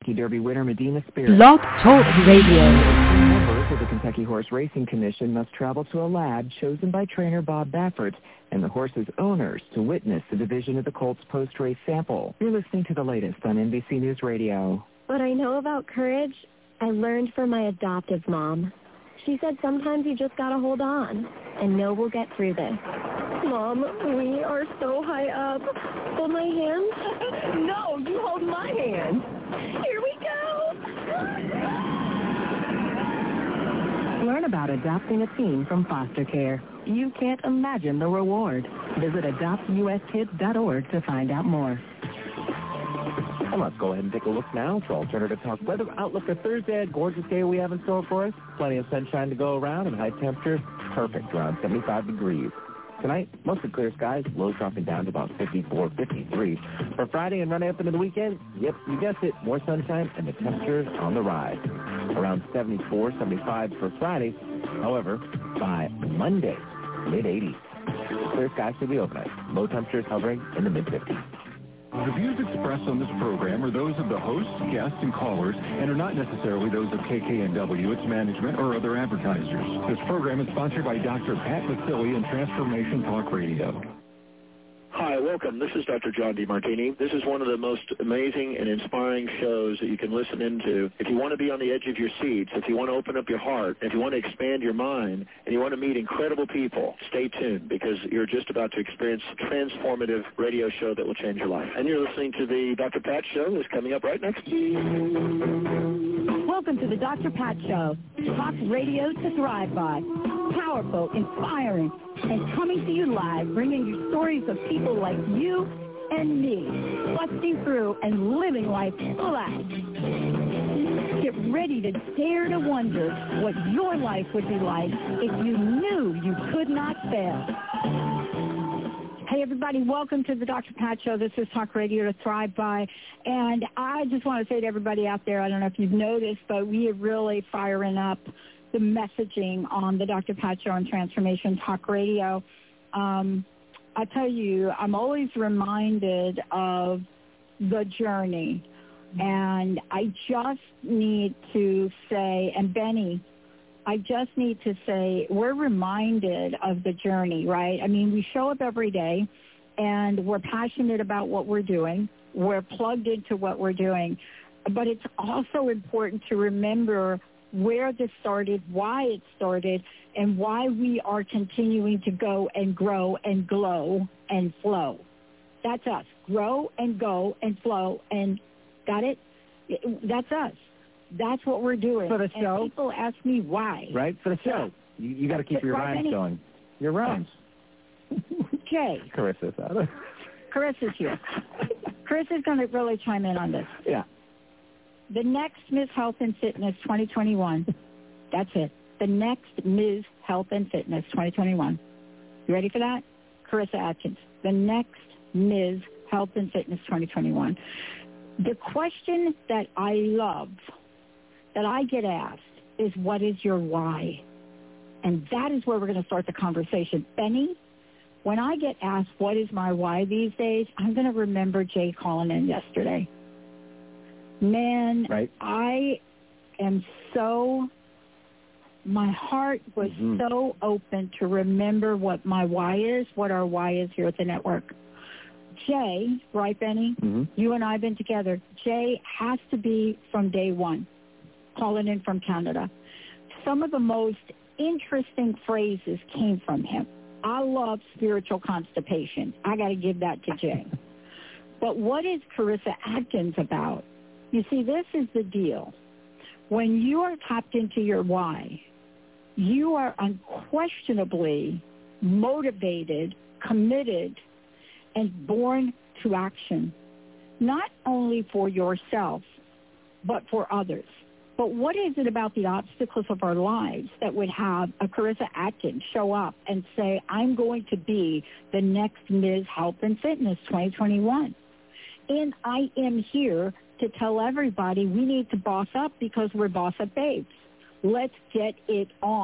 Derby winner Medina Spirit. Blog Talk Radio. Members of the Kentucky Horse Racing Commission must travel to a lab chosen by trainer Bob Baffert and the horse's owners to witness the division of the colt's post-race sample. You're listening to the latest on NBC News Radio. What I know about courage, I learned from my adoptive mom. She said sometimes you just gotta hold on and know we'll get through this. Mom, we are so high up. Hold my hand? No, you hold my hand. Here we go. Learn about adopting a teen from foster care. You can't imagine the reward. Visit adoptuskids.org to find out more. And let's go ahead and take a look now for Alternative Talk weather outlook for Thursday. A gorgeous day we have in store for us. Plenty of sunshine to go around and high temperatures perfect, around 75 degrees. Tonight, mostly clear skies, lows dropping down to about 54, 53. For Friday and running up into the weekend, yep, you guessed it, more sunshine and the temperatures on the rise. Around 74, 75 for Friday. However, by Monday, mid-80s. Clear skies to the overnight. Low temperatures hovering in the mid-50s. The views expressed on this program are those of the hosts, guests, and callers, and are not necessarily those of KKNW, its management, or other advertisers. This program is sponsored by Dr. Pat Vasili and Transformation Talk Radio. Hi, welcome. This is Dr. John DeMartini. This is one of the most amazing and inspiring shows that you can listen into. If you want to be on the edge of your seats, if you want to open up your heart, if you want to expand your mind, and you want to meet incredible people, stay tuned because you're just about to experience a transformative radio show that will change your life. And you're listening to the Dr. Pat Show that's coming up right next. Welcome to the Dr. Pat Show. Talk radio to thrive by. Powerful, inspiring, and coming to you live, bringing you stories of people like you and me, busting through and living life full out. Get ready to dare to wonder what your life would be like if you knew you could not fail. Hey, everybody, welcome to the Dr. Pat Show. This is Talk Radio to Thrive By. And I just want to say to everybody out there, I don't know if you've noticed, but we are really firing up the messaging on the Dr. Pat Show on Transformation Talk Radio. I tell you, I'm always reminded of the journey. And I just need to say, and Benny, I just need to say, we're reminded of the journey, right? I mean, we show up every day, and we're passionate about what we're doing. We're plugged into what we're doing. But it's also important to remember where this started, why it started, and why we are continuing to go and grow and glow and flow. That's us. Grow and go and flow. And got it? That's us. That's what we're doing. For the show. And people ask me why. Right? For the show. You got to keep your rhymes going. Your rhymes. Jay. Carissa's out. Carissa's here. Carissa's going to really chime in on this. Yeah. The next Ms. Health and Fitness 2021. That's it. The next Ms. Health and Fitness 2021. You ready for that? Carissa Atkins. The next Ms. Health and Fitness 2021. The question that I love, that I get asked, is what is your why? And that is where we're going to start the conversation. Benny, when I get asked what is my why these days, I'm going to remember Jay calling in yesterday. Man, right. I am so, my heart was so open to remember what my why is, what our why is here at the network. Jay, right, Benny? You and I have been together. Jay has to be from day one, calling in from Canada. Some of the most interesting phrases came from him. I love spiritual constipation. I got to give that to Jay. But what is Carissa Atkins about? You see, this is the deal. When you are tapped into your why, you are unquestionably motivated, committed, and born to action, not only for yourself, but for others. But what is it about the obstacles of our lives that would have a Carissa Atkins show up and say, I'm going to be the next Ms. Health and Fitness 2021? And I am here to tell everybody we need to boss up because we're boss up babes. Let's get it on.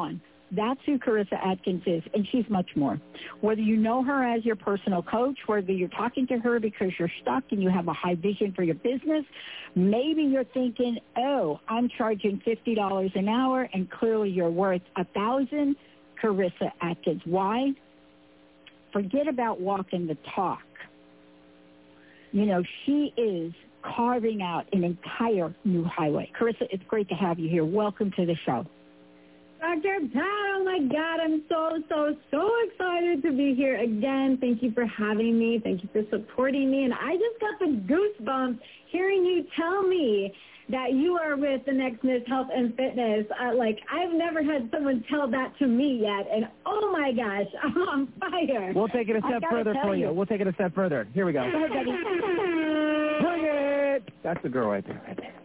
That's who Carissa Atkins is, and she's much more. Whether you know her as your personal coach, whether you're talking to her because you're stuck and you have a high vision for your business, maybe you're thinking, oh, I'm charging $50 an hour, and clearly you're worth $1,000. Carissa Atkins. Why? Forget about walking the talk. You know, she is carving out an entire new highway. Carissa, it's great to have you here. Welcome to the show. Dr. Pat, oh my God, I'm so excited to be here again. Thank you for having me. Thank you for supporting me. And I just got the goosebumps hearing you tell me that you are with the next Miss Health and Fitness. I've never had someone tell that to me yet. And oh my gosh, I'm on fire. We'll take it a step further for you. We'll take it a step further. Here we go. Go ahead, buddy. Bring it! That's the girl right there.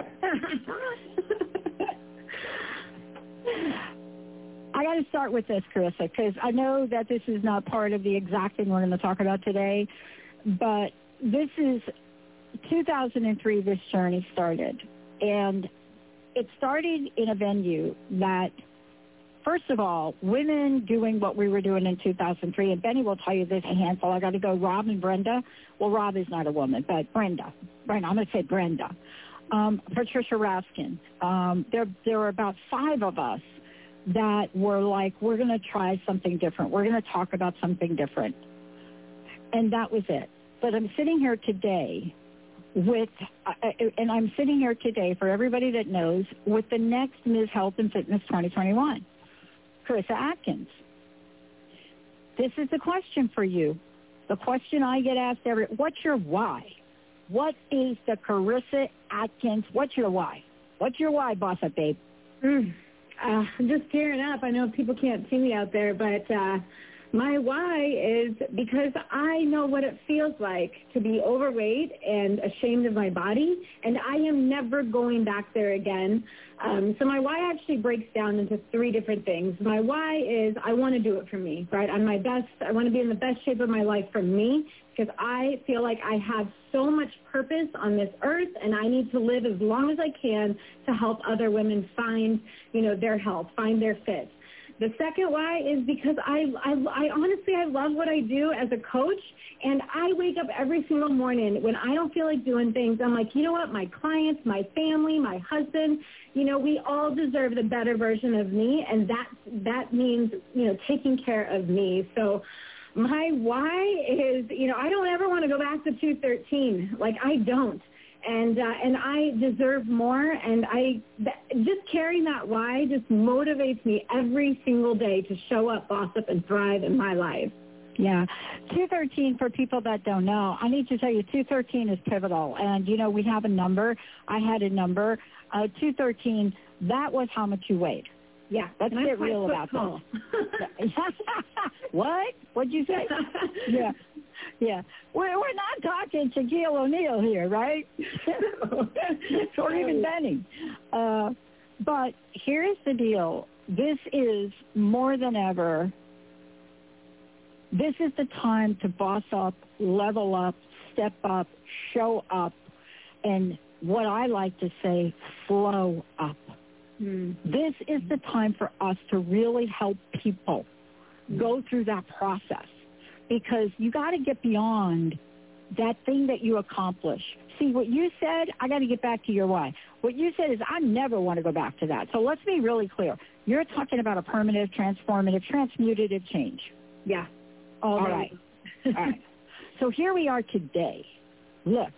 I got to start with this, Carissa, because I know that this is not part of the exact thing we're going to talk about today, but this is 2003 this journey started. And it started in a venue that, first of all, women doing what we were doing in 2003, and Benny will tell you there's a handful. I got to go Rob and Brenda. Well, Rob is not a woman, but Brenda, I'm going to say Brenda. Patricia Raskin. There were about 5 of us that were like, we're going to try something different. We're going to talk about something different. And that was it. But I'm sitting here today for everybody that knows, with the next Ms. Health and Fitness 2021, Carissa Atkins. This is the question for you. The question I get asked what's your why? What is the Carissa Atkins? What's your why? What's your why, boss up, babe? I'm just tearing up. I know people can't see me out there, but my why is because I know what it feels like to be overweight and ashamed of my body, and I am never going back there again. So my why actually breaks down into 3 different things. My why is I want to do it for me, right? I'm my best. I want to be in the best shape of my life for me, because I feel like I have so much purpose on this earth, and I need to live as long as I can to help other women find, their health, find their fit. The second why is because I honestly, I love what I do as a coach, and I wake up every single morning when I don't feel like doing things. I'm like, you know what, my clients, my family, my husband, we all deserve the better version of me, and that means, taking care of me. So my why is, I don't ever want to go back to 213. Like, I don't. And I deserve more, and just carrying that why just motivates me every single day to show up, boss up, and thrive in my life. Yeah. 213, for people that don't know, I need to tell you, 213 is pivotal. And, we have a number. I had a number. 213, that was how much you weighed. Yeah. Let's get real about this. What? What'd you say? Yeah. Yeah. We're not talking Shaquille O'Neal here, right? Or even Benny. But here's the deal. This is more than ever. This is the time to boss up, level up, step up, show up, and what I like to say, flow up. This is the time for us to really help people go through that process, because you got to get beyond that thing that you accomplish. See, what you said, I got to get back to your why. What you said is, I never want to go back to that. So let's be really clear. You're talking about a permanent, transformative, transmutative change. Yeah. All right. All right. So here we are today. Look,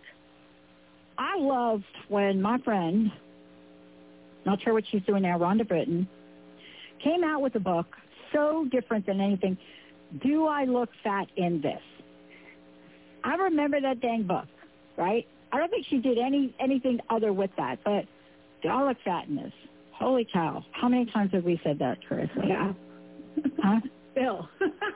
I loved when my friend, not sure what she's doing now, Rhonda Britton, came out with a book so different than anything. Do I look fat in this? I remember that dang book, right? I don't think she did anything other with that, but do I look fat in this? Holy cow. How many times have we said that, Carissa? Yeah. Huh? Still.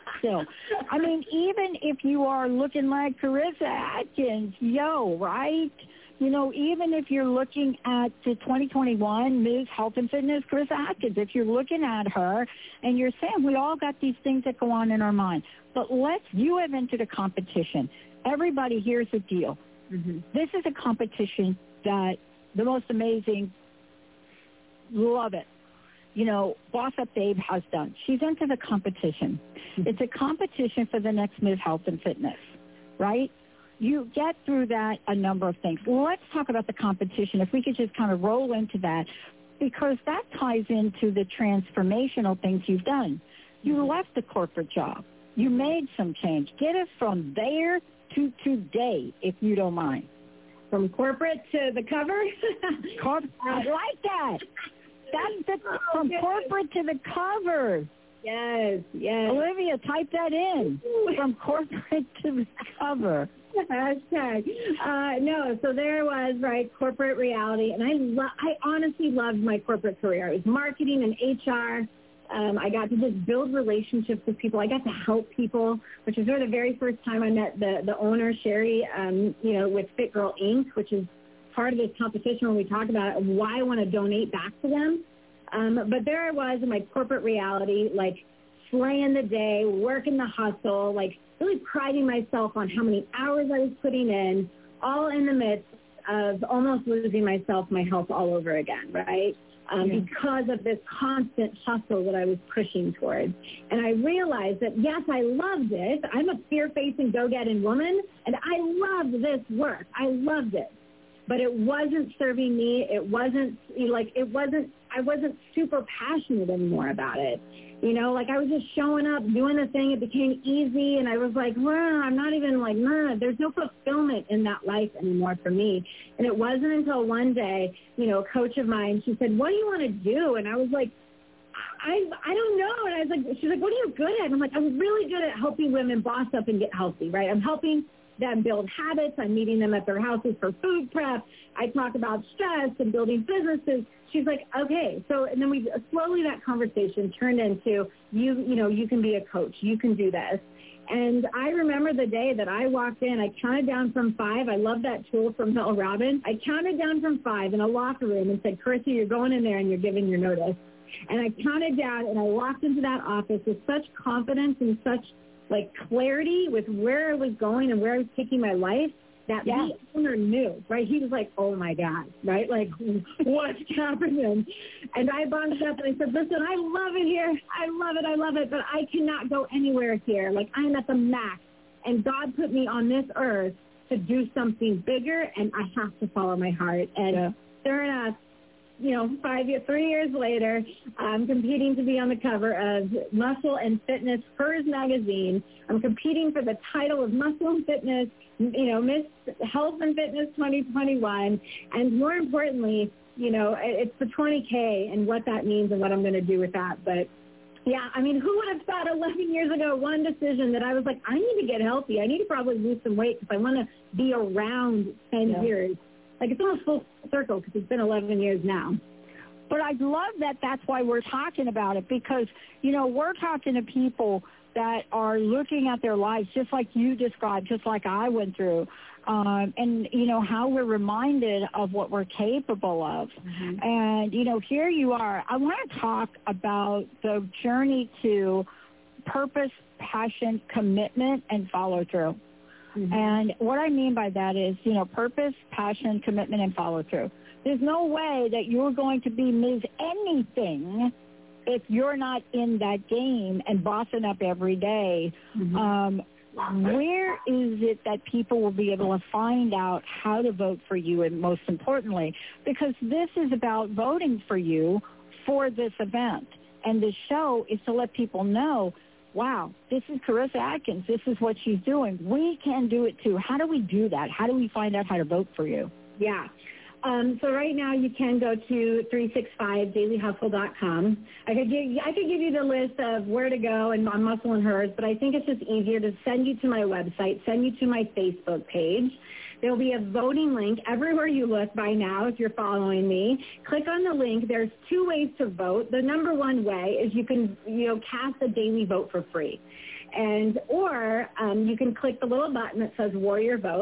I mean, even if you are looking like Carissa Atkins, right? Even if you're looking at the 2021 Ms. Health and Fitness, Carissa Atkins, if you're looking at her and you're saying we all got these things that go on in our mind, but you have entered a competition. Everybody, here's the deal. This is a competition that the most amazing, love it. Boss Up Babe has done. She's entered a competition. It's a competition for the next Ms. Health and Fitness, right? You get through that a number of things. Well, let's talk about the competition. If we could just kind of roll into that, because that ties into the transformational things you've done. You left the corporate job. You made some change. Get us from there to today, if you don't mind. From corporate to the cover? I like that. That's from corporate to the cover. Yes. Olivia, type that in. From corporate to the cover. Hashtag. No, so there was, right, corporate reality. And I honestly loved my corporate career. It was marketing and HR. I got to just build relationships with people. I got to help people, which was really the very first time I met the owner, Sherry, with Fit Girl Inc., which is part of this competition when we talk about why I want to donate back to them. But there I was in my corporate reality, like slaying the day, working the hustle, like really priding myself on how many hours I was putting in, all in the midst of almost losing myself, my health all over again, right? Because of this constant hustle that I was pushing towards. And I realized that, yes, I loved it. I'm a fear-facing, go-getting woman, and I loved this work. I loved it. But it wasn't serving me. I wasn't super passionate anymore about it. I was just showing up, doing the thing. It became easy, and I was like, well, I'm not even there's no fulfillment in that life anymore for me. And it wasn't until one day, a coach of mine, she said, what do you want to do? And I was like, I don't know. And I was like, she's like, what are you good at? And I'm like, I'm really good at helping women boss up and get healthy, right? I'm helping them build habits. I'm meeting them at their houses for food prep. I talk about stress and building businesses. She's like, okay. So, and then slowly that conversation turned into, you can be a coach. You can do this. And I remember the day that I walked in, I counted down from 5. I love that tool from Mel Robbins. I counted down from 5 in a locker room and said, Carissa, you're going in there and you're giving your notice. And I counted down and I walked into that office with such confidence and such clarity with where I was going and where I was taking my life, that the owner knew, right? He was like, oh, my God, right? Like, what's happening? And I bunched up and I said, listen, I love it here. I love it, but I cannot go anywhere here. I'm at the max. And God put me on this earth to do something bigger, and I have to follow my heart. And sure enough, 3 years later, I'm competing to be on the cover of Muscle and Fitness Hers magazine. I'm competing for the title of Muscle and Fitness, Miss Health and Fitness 2021. And more importantly, it's the 20K and what that means and what I'm going to do with that. But yeah, who would have thought 11 years ago, one decision that I was like, I need to get healthy. I need to probably lose some weight because I want to be around 10 years. It's almost full circle because it's been 11 years now. But I love that that's why we're talking about it because, we're talking to people that are looking at their lives just like you described, just like I went through, and, how we're reminded of what we're capable of. Mm-hmm. And, here you are. I want to talk about the journey to purpose, passion, commitment, and follow-through. Mm-hmm. And what I mean by that is, purpose, passion, commitment, and follow-through. There's no way that you're going to be Ms. Anything if you're not in that game and bossing up every day. Mm-hmm. Where is it that people will be able to find out how to vote for you, and most importantly, because this is about voting for you for this event. And the show is to let people know, wow, this is Carissa Atkins. This is what she's doing. We can do it too. How do we do that? How do we find out how to vote for you? Yeah. So right now you can go to 365dailyhustle.com. I could give you the list of where to go and on Muscle and Hers, but I think it's just easier to send you to my website, send you to my Facebook page. There'll be a voting link everywhere you look by now if you're following me. Click on the link. There's 2 ways to vote. The number one way is you can cast a daily vote for free. Or you can click the little button that says Warrior Vote.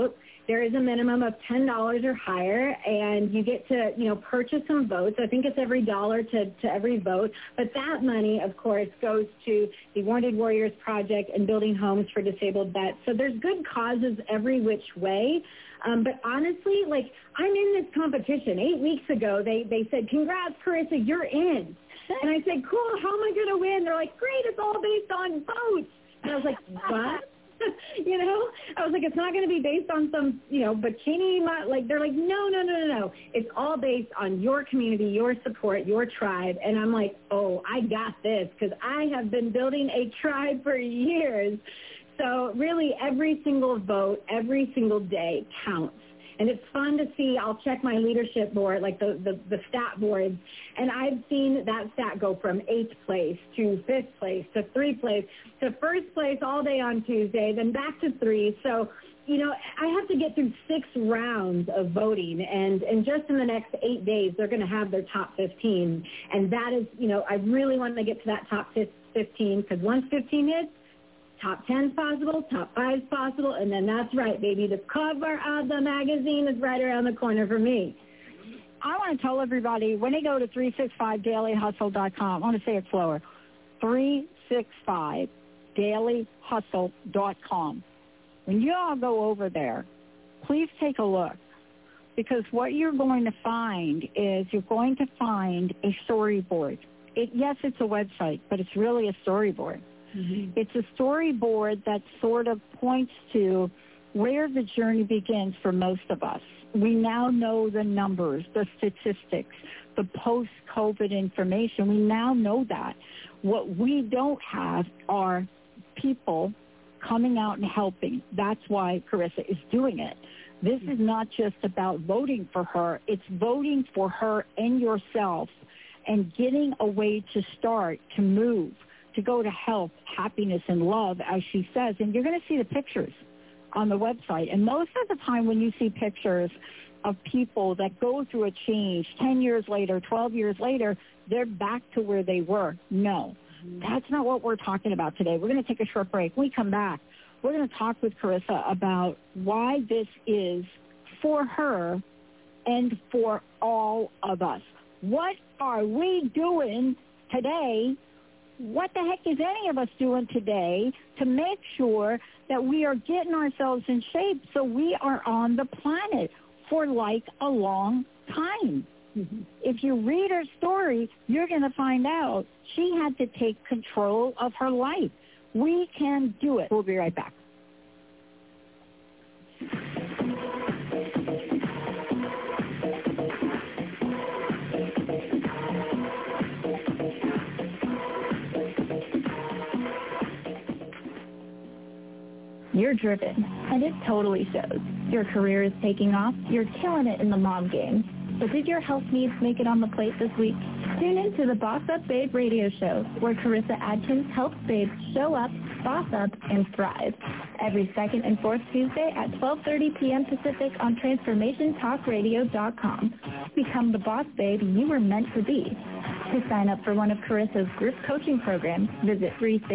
There is a minimum of $10 or higher, and you get to, purchase some votes. I think it's every dollar to every vote. But that money, of course, goes to the Wounded Warriors Project and building homes for disabled vets. So there's good causes every which way. But honestly, I'm in this competition. 8 weeks ago, they said, congrats, Carissa, you're in. And I said, cool, how am I going to win? They're like, great, it's all based on votes. And I was like, what? I was like, it's not going to be based on some, bikini. They're like, no. It's all based on your community, your support, your tribe. And I'm like, oh, I got this, because I have been building a tribe for years. So really every single vote, every single day counts. And it's fun to see. I'll check my leadership board, like the stat boards, and I've seen that stat go from 8th place to 5th place to 3rd place to 1st place all day on Tuesday, then back to 3. So, I have to get through 6 rounds of voting, and just in the next 8 days, they're going to have their top 15. And that is, I really want to get to that top 15, because once 15 hits, top 10's possible, top 5's possible, and then that's right, baby. The cover of the magazine is right around the corner for me. I want to tell everybody, when they go to 365dailyhustle.com, I want to say it slower, 365dailyhustle.com. When you all go over there, please take a look, because what you're going to find is you're going to find a storyboard. Yes, it's a website, but it's really a storyboard. Mm-hmm. It's a storyboard that sort of points to where the journey begins for most of us. We now know the numbers, the statistics, the post-COVID information. We now know that. What we don't have are people coming out and helping. That's why Carissa is doing it. This is not just about voting for her. It's voting for her and yourself and getting a way to start, to move, to go to health, happiness, and love, as she says. And you're going to see the pictures on the website. And most of the time when you see pictures of people that go through a change 10 years later, 12 years later, they're back to where they were. No, that's not what we're talking about today. We're going to take a short break. When we come back, we're going to talk with Carissa about why this is for her and for all of us. What are we doing today? What the heck is any of us doing today to make sure that we are getting ourselves in shape so we are on the planet for like a long time? Mm-hmm. If you read her story, you're going to find out she had to take control of her life. We can do it. We'll be right back. You're driven, and it totally shows. Your career is taking off. You're killing it in the mom game. But did your health needs make it on the plate this week? Tune in to the Boss Up Babe radio show, where Carissa Adkins helps babes show up, boss up, and thrive. Every second and fourth Tuesday at 12:30 p.m. Pacific on TransformationTalkRadio.com. Become the boss babe you were meant to be. To sign up for one of Carissa's group coaching programs, visit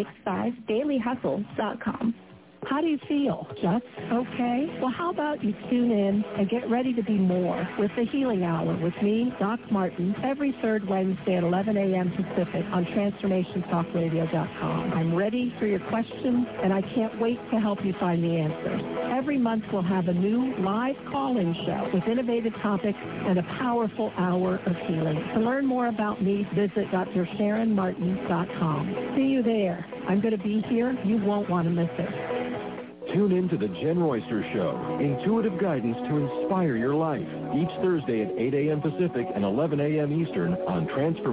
365dailyhustle.com. How do you feel? Just okay? Well, how about you tune in and get ready to be more with the Healing Hour with me, Doc Martin, every third Wednesday at 11 a.m. Pacific on TransformationTalkRadio.com. I'm ready for your questions, and I can't wait to help you find the answers. Every month we'll have a new live call-in show with innovative topics and a powerful hour of healing. To learn more about me, visit DrSharonMartin.com. See you there. I'm going to be here. You won't want to miss it. Tune in to the Jen Royster Show, intuitive guidance to inspire your life, each Thursday at 8 a.m. Pacific and 11 a.m. Eastern on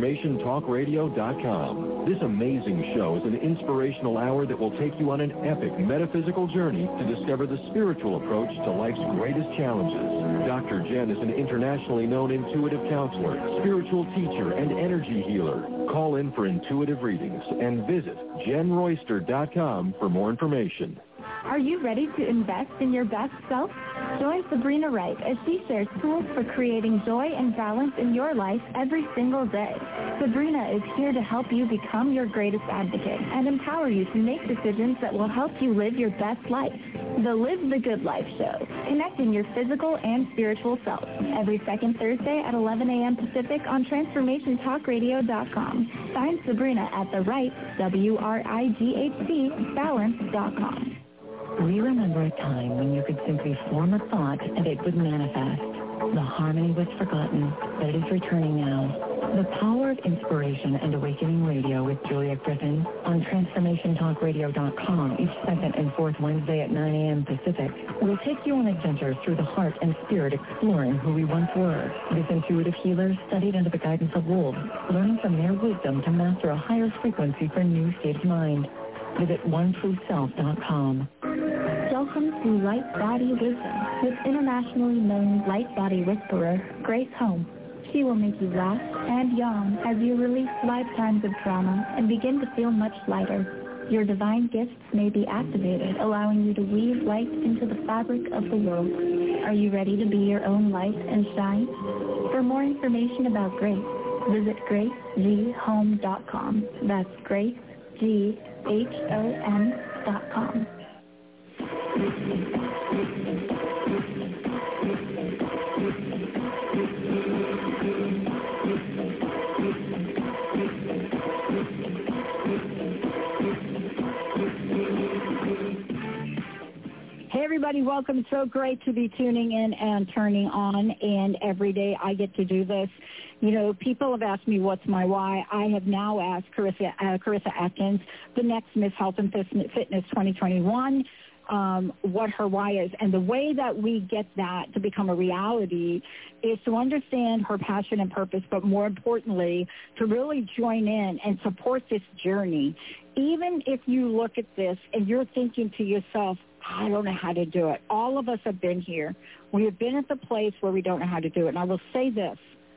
TransformationTalkRadio.com. This amazing show is an inspirational hour that will take you on an epic metaphysical journey to discover the spiritual approach to life's greatest challenges. Dr. Jen is an internationally known intuitive counselor, spiritual teacher, and energy healer. Call in for intuitive readings and visit JenRoyster.com for more information. Are you ready to invest in your best self? Join Sabrina Wright as she shares tools for creating joy and balance in your life every single day. Sabrina is here to help you become your greatest advocate and empower you to make decisions that will help you live your best life. The Live the Good Life Show, connecting your physical and spiritual self. Every second Thursday at 11 a.m. Pacific on TransformationTalkRadio.com. Find Sabrina at the right, WRIGHT, balance.com. We remember a time when you could simply form a thought and it would manifest. The harmony was forgotten, but it is returning now. The Power of Inspiration and Awakening Radio with Julia Griffin on TransformationTalkRadio.com each second and fourth Wednesday at 9 a.m. Pacific will take you on adventures through the heart and spirit, exploring who we once were. This intuitive healer studied under the guidance of wolves, learning from their wisdom to master a higher frequency for a new state of mind. Visit OneTrueSelf.com. Welcome to Light Body Wisdom with internationally known light body whisperer Grace Holmes. She will make you laugh and yawn as you release lifetimes of trauma and begin to feel much lighter. Your divine gifts may be activated, allowing you to weave light into the fabric of the world. Are you ready to be your own light and shine? For more information about Grace, visit GraceGHome.com. That's GraceGHOM.com. Hey, everybody, welcome. It's so great to be tuning in and turning on, and every day I get to do this. You know, people have asked me what's my why. I have now asked Carissa Atkins, the next Miss Health and Fitness 2021, what her why is. And the way that we get that to become a reality is to understand her passion and purpose, but more importantly, to really join in and support this journey. Even if you look at this and you're thinking to yourself, I don't know how to do it. All of us have been here. We have been at the place where we don't know how to do it. And I will say this.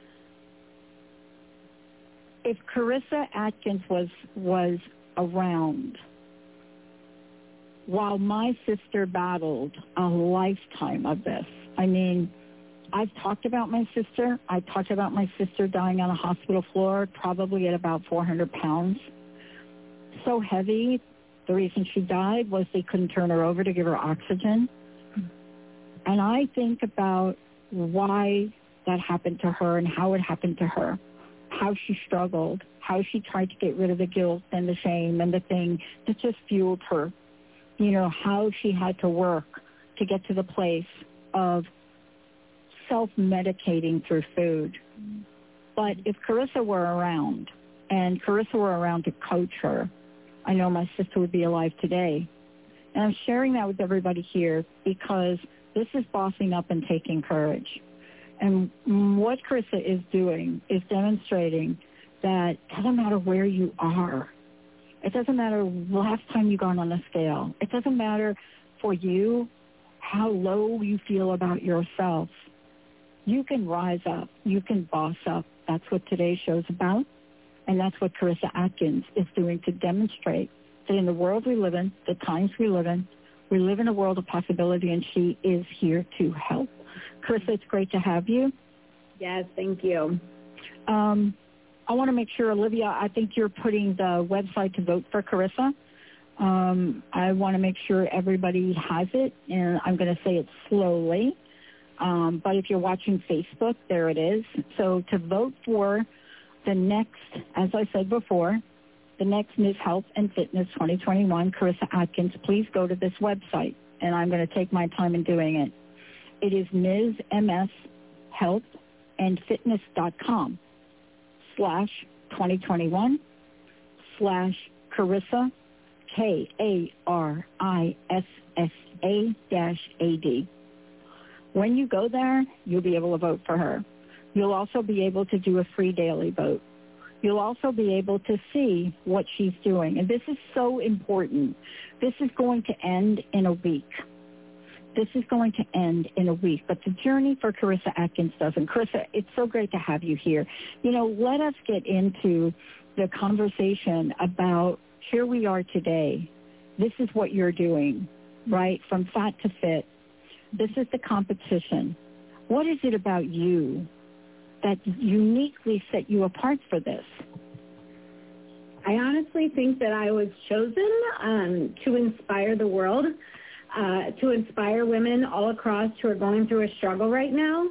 If Carissa Atkins was around while my sister battled a lifetime of this, I mean, I've talked about my sister. I talked about my sister dying on a hospital floor, probably at about 400 pounds. So heavy. The reason she died was they couldn't turn her over to give her oxygen. And I think about why that happened to her and how it happened to her, how she struggled, how she tried to get rid of the guilt and the shame and the thing that just fueled her, you know, how she had to work to get to the place of self-medicating through food. But if Carissa were around, and Carissa were around to coach her, I know my sister would be alive today. And I'm sharing that with everybody here because this is bossing up and taking courage. And what Carissa is doing is demonstrating that it doesn't matter where you are. It doesn't matter last time you got on a scale. It doesn't matter for you how low you feel about yourself. You can rise up. You can boss up. That's what today's show is about. And that's what Carissa Atkins is doing to demonstrate that in the world we live in, the times we live in a world of possibility, and she is here to help. Carissa, it's great to have you. Yes, thank you. I want to make sure, Olivia, I think you're putting the website to vote for Carissa. I want to make sure everybody has it, and I'm going to say it slowly. But if you're watching Facebook, there it is. So to vote for the next, as I said before, the next Ms. Health and Fitness 2021, Carissa Atkins, please go to this website, and I'm going to take my time in doing it. It is MsHealthAndFitness.com/2021/Carissa, KARISSA-AD. When you go there, you'll be able to vote for her. You'll also be able to do a free daily vote. You'll also be able to see what she's doing. And this is so important. This is going to end in a week. But the journey for Carissa Atkins doesn't. Carissa, it's so great to have you here. You know, let us get into the conversation about here we are today. This is what you're doing, right? From fat to fit. This is the competition. What is it about you that uniquely set you apart for this? I honestly think that I was chosen to inspire the world. to inspire women all across who are going through a struggle right now.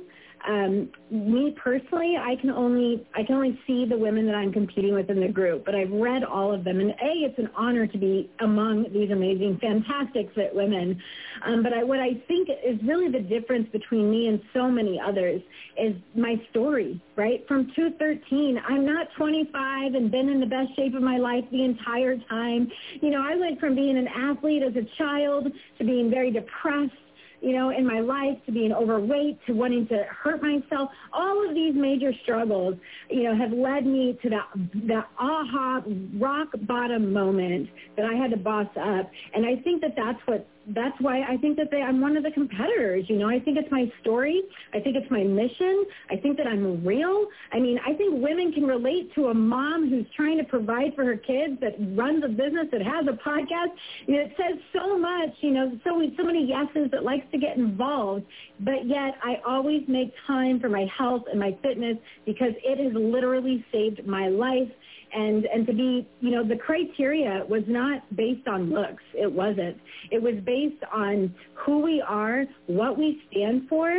Me personally, I can only see the women that I'm competing with in the group, but I've read all of them, and it's an honor to be among these amazing, fantastic fit women. But what I think is really the difference between me and so many others is my story, right? From 213, I'm not 25 and been in the best shape of my life the entire time. I went from being an athlete as a child to being very depressed, in my life, to being overweight, to wanting to hurt myself. All of these major struggles, have led me to that aha, rock bottom moment that I had to boss up. And I think that's why I think that I'm one of the competitors. I think it's my story. I think it's my mission. I think that I'm real. I think women can relate to a mom who's trying to provide for her kids, that runs a business, that has a podcast. It says so much, so many yeses, that likes to get involved. But yet I always make time for my health and my fitness, because it has literally saved my life. And to be, the criteria was not based on looks. It wasn't. It was based on who we are, what we stand for,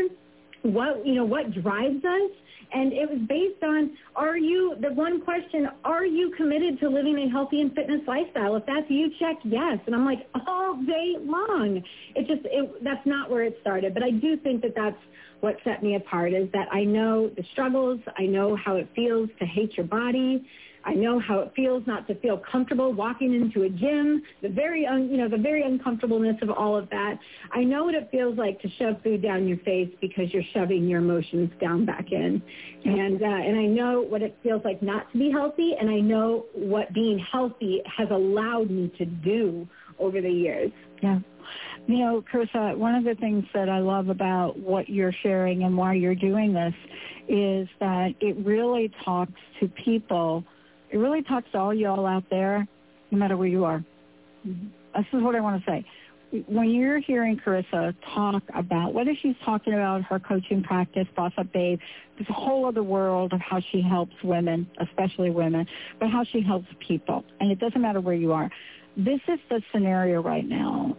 what drives us. And it was based on, the one question, are you committed to living a healthy and fitness lifestyle? If that's you, check yes. And I'm like, all day long. That's not where it started. But I do think that that's what set me apart, is that I know the struggles. I know how it feels to hate your body. I know how it feels not to feel comfortable walking into a gym, the very uncomfortableness of all of that. I know what it feels like to shove food down your face because you're shoving your emotions down back in. And I know what it feels like not to be healthy, and I know what being healthy has allowed me to do over the years. Yeah. Carissa, one of the things that I love about what you're sharing and why you're doing this is that it really talks to people. It really talks to all y'all out there, no matter where you are. Mm-hmm. This is what I want to say. When you're hearing Carissa talk about, whether she's talking about her coaching practice, Boss Up Babe, there's a whole other world of how she helps women, especially women, but how she helps people. And it doesn't matter where you are. This is the scenario right now.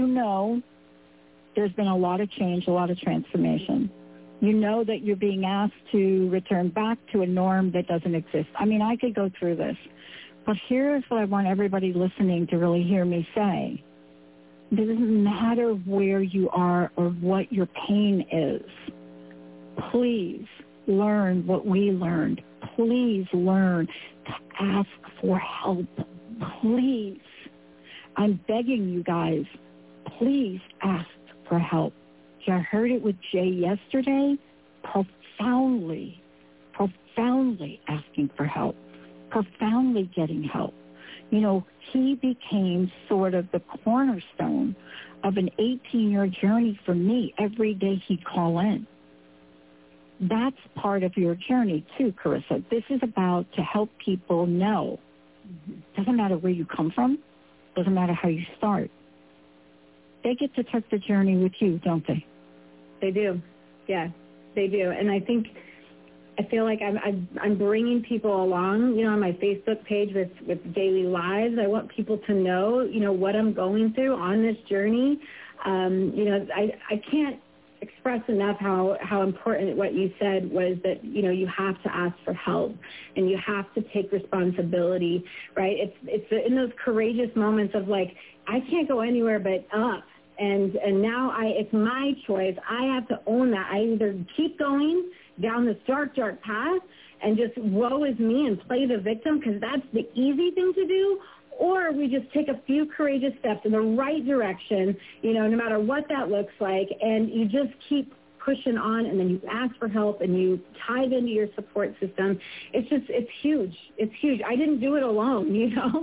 There's been a lot of change, a lot of transformation. That you're being asked to return back to a norm that doesn't exist. I could go through this, but here's what I want everybody listening to really hear me say. It doesn't matter where you are or what your pain is. Please learn what we learned. Please learn to ask for help. Please. I'm begging you guys, please ask for help. I heard it with Jay yesterday, profoundly asking for help, profoundly getting help. He became sort of the cornerstone of an 18-year journey for me. Every day he'd call in. That's part of your journey too, Carissa. This is about to help people know. Doesn't matter where you come from. Doesn't matter how you start. They get to take the journey with you, don't they? They do. Yeah, they do. And I feel like I'm bringing people along, on my Facebook page with daily lives. I want people to know, what I'm going through on this journey. I can't express enough how important what you said was, that, you have to ask for help and you have to take responsibility, right? It's in those courageous moments of like, I can't go anywhere but up. And now it's my choice. I have to own that. I either keep going down this dark path and just woe is me and play the victim, because that's the easy thing to do, or we just take a few courageous steps in the right direction, no matter what that looks like, and you just keep pushing on, and then you ask for help and you dive into your support system. It's huge. It's huge. I didn't do it alone,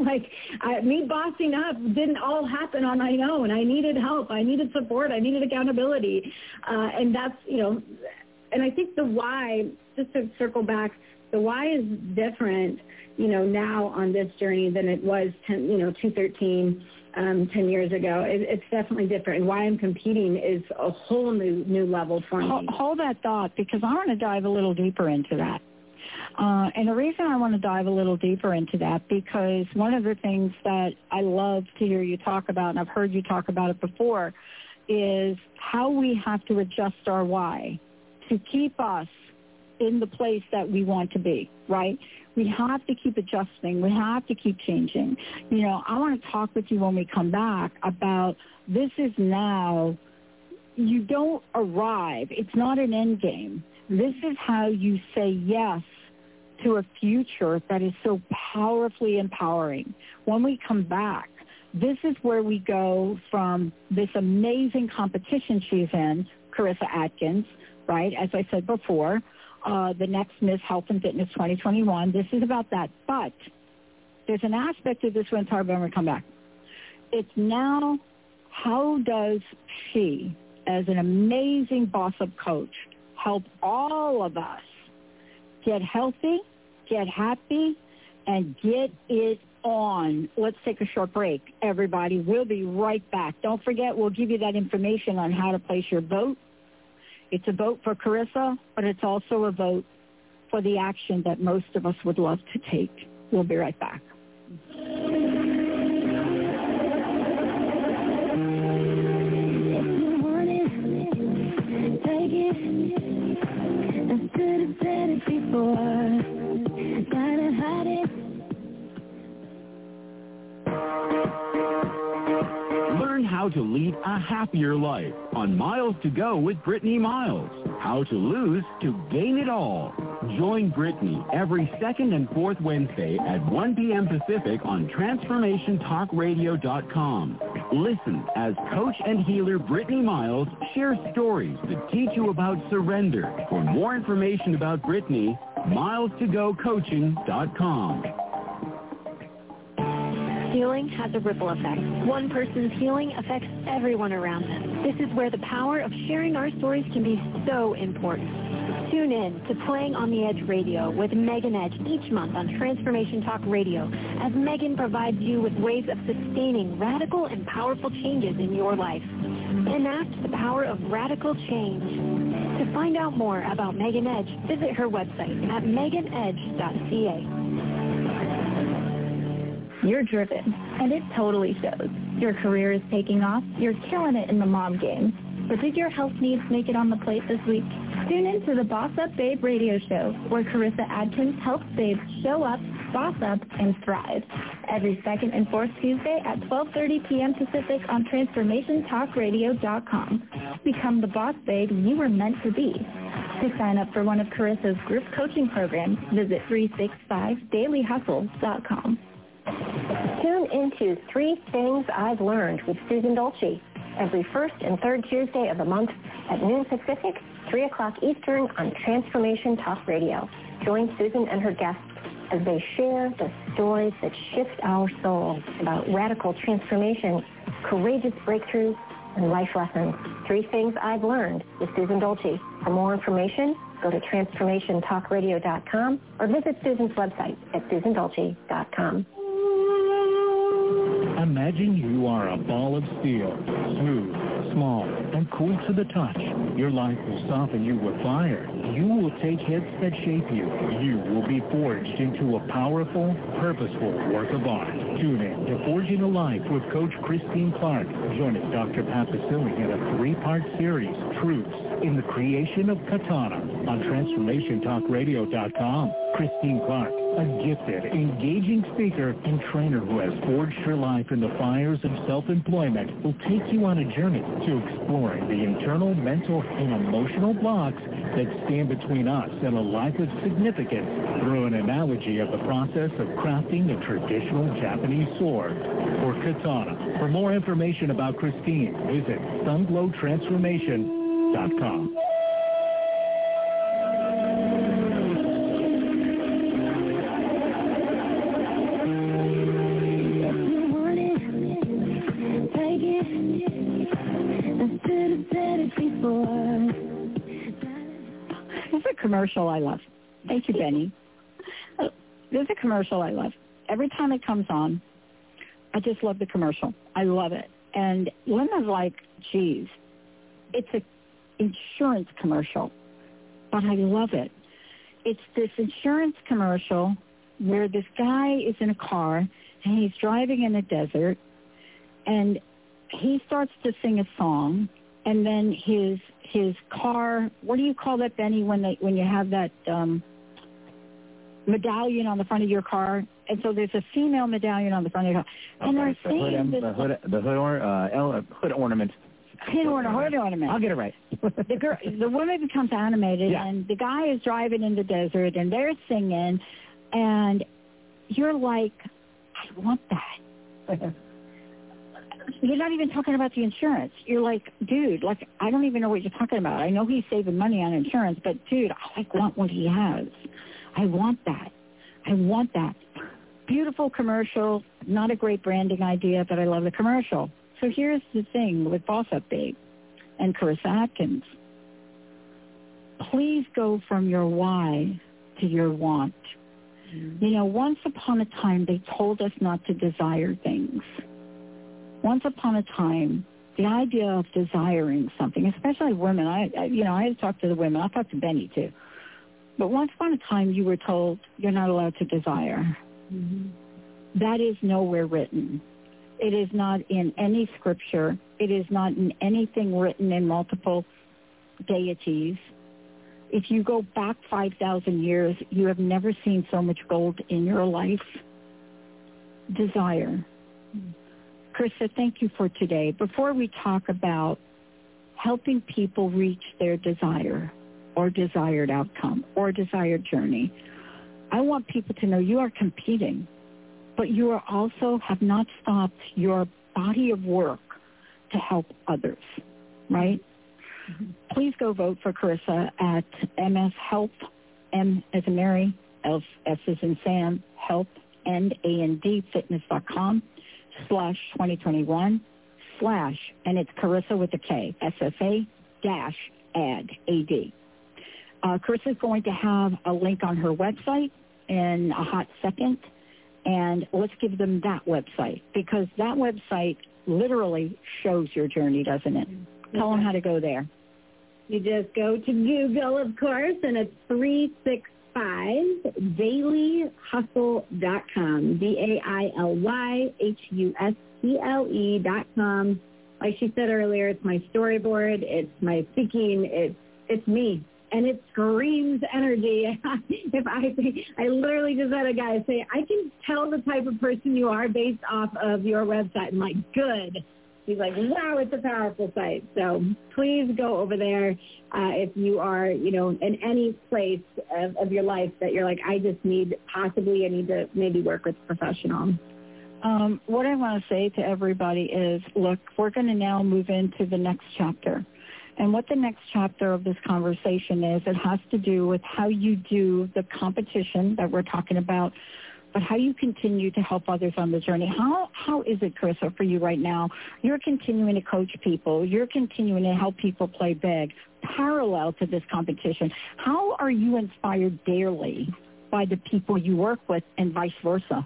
me bossing up didn't all happen on my own. I needed help. I needed support. I needed accountability. And that's, and I think the why, just to circle back, the why is different, now on this journey than it was 213, 10 years ago. It's definitely different. And why I'm competing is a whole new level for me. Hold that thought, because I want to dive a little deeper into that. And the reason I want to dive a little deeper into that, because one of the things that I love to hear you talk about, and I've heard you talk about it before, is how we have to adjust our why to keep us in the place that we want to be, right? We have to keep adjusting. We have to keep changing. You know, I want to talk with you when we come back about this is now, you don't arrive. It's not an end game. This is how you say yes to a future that is so powerfully empowering. When we come back, this is where we go from this amazing competition she's in, Carissa Atkins, right, as I said before, the next Miss Health and Fitness 2021. This is about that. But there's an aspect of this when we come back. It's now, how does she, as an amazing boss-up coach, help all of us get healthy, get happy, and get it on. Let's take a short break, everybody. We'll be right back. Don't forget, we'll give you that information on how to place your vote. It's a vote for Carissa, but it's also a vote for the action that most of us would love to take. We'll be right back. Learn how to lead a happier life on Miles to Go with Brittany Miles. How to lose to gain it all. Join Brittany every second and fourth Wednesday at 1 p.m. Pacific on TransformationTalkRadio.com. Listen as coach and healer Brittany Miles shares stories that teach you about surrender. For more information about Brittany, milestogocoaching.com. Healing has a ripple effect. One person's healing affects everyone around them. This is where the power of sharing our stories can be so important. Tune in to Playing on the Edge Radio with Megan Edge each month on Transformation Talk Radio, as Megan provides you with ways of sustaining radical and powerful changes in your life. Enact the power of radical change. To find out more about Megan Edge, visit her website at meganedge.ca. You're driven, and it totally shows. Your career is taking off. You're killing it in the mom game. But did your health needs make it on the plate this week? Tune in to the Boss Up Babe radio show, where Carissa Atkins helps babes show up, boss up, and thrive. Every second and fourth Tuesday at 12:30 p.m. Pacific on TransformationTalkRadio.com. Become the boss babe you were meant to be. To sign up for one of Carissa's group coaching programs, visit 365dailyhustle.com. Tune into 3 Things I've Learned with Susan Dolce every first and third Tuesday of the month at noon Pacific, 3 o'clock Eastern on Transformation Talk Radio. Join Susan and her guests as they share the stories that shift our soul about radical transformation, courageous breakthroughs, and life lessons. 3 Things I've Learned with Susan Dolce. For more information, go to TransformationTalkRadio.com or visit Susan's website at SusanDolce.com. Imagine you are a ball of steel, smooth, small, and cool to the touch. Your life will soften you with fire. You will take hits that shape you. You will be forged into a powerful, purposeful work of art. Tune in to Forging a Life with Coach Christine Clark. Join us, Dr. Pat Basili, in a 3-part series, Truths in the Creation of Katana, on TransformationTalkRadio.com. Christine Clark, a gifted, engaging speaker and trainer who has forged her life in the fires of self-employment, will take you on a journey to exploring the internal, mental, and emotional blocks that stand between us and a life of significance through an analogy of the process of crafting a traditional Japanese sword, or katana. For more information about Christine, visit sunglowtransformation.com. There's a commercial I love. Thank you, Benny. There's a commercial I love. Every time it comes on, I just love the commercial. I love it. And Linda's like, geez, it's an insurance commercial, but I love it. it's this insurance commercial where this guy is in a car and he's driving in a desert, and he starts to sing a song, and then his car, what do you call that, Benny, when you have that medallion on the front of your car? And so there's a female medallion on the front of your car. And they're singing the hood ornament. Hood ornament. I'll get it right. The woman becomes animated, and the guy is driving in the desert, and they're singing, and you're like, I want that. You're not even talking about the insurance. You're like, dude, like, I don't even know what you're talking about. I know he's saving money on insurance, but, dude, I want what he has. I want that. I want that. Beautiful commercial, not a great branding idea, but I love the commercial. So here's the thing with Boss Up Babe and Carissa Atkins. Please go from your why to your want. You know, once upon a time, they told us not to desire things. Once upon a time, the idea of desiring something, especially women, I had to talk to the women. I'll talk to Benny, too. But once upon a time, you were told you're not allowed to desire. Mm-hmm. That is nowhere written. It is not in any scripture. It is not in anything written in multiple deities. If you go back 5,000 years, you have never seen so much gold in your life. Desire. Carissa, thank you for today. Before we talk about helping people reach their desire or desired outcome or desired journey, I want people to know you are competing, but you are also have not stopped your body of work to help others, right? Mm-hmm. Please go vote for Carissa at MS Help, M as in Mary, S as in Sam, help, NAND, fitness.com, /2021, and it's Carissa with a K, SSA -add, AD. Carissa's going to have a link on her website in a hot second, and let's give them that website, because that website literally shows your journey, doesn't it? Tell them how to go there. You just go to Google, of course, and it's 365dailyhustle.com, DAILYHUSTLE.com. Like she said earlier, it's my storyboard, it's my thinking, it's me. And it screams energy. I literally just had a guy say, I can tell the type of person you are based off of your website. I'm like, good. He's like, wow, it's a powerful site. So please go over there if you are, in any place of your life that you're like, I need to maybe work with a professional. What I want to say to everybody is, look, we're going to now move into the next chapter. And what the next chapter of this conversation is, it has to do with how you do the competition that we're talking about, but how you continue to help others on the journey. How is it, Carissa, for you right now? You're continuing to coach people. You're continuing to help people play big, parallel to this competition. How are you inspired daily by the people you work with and vice versa?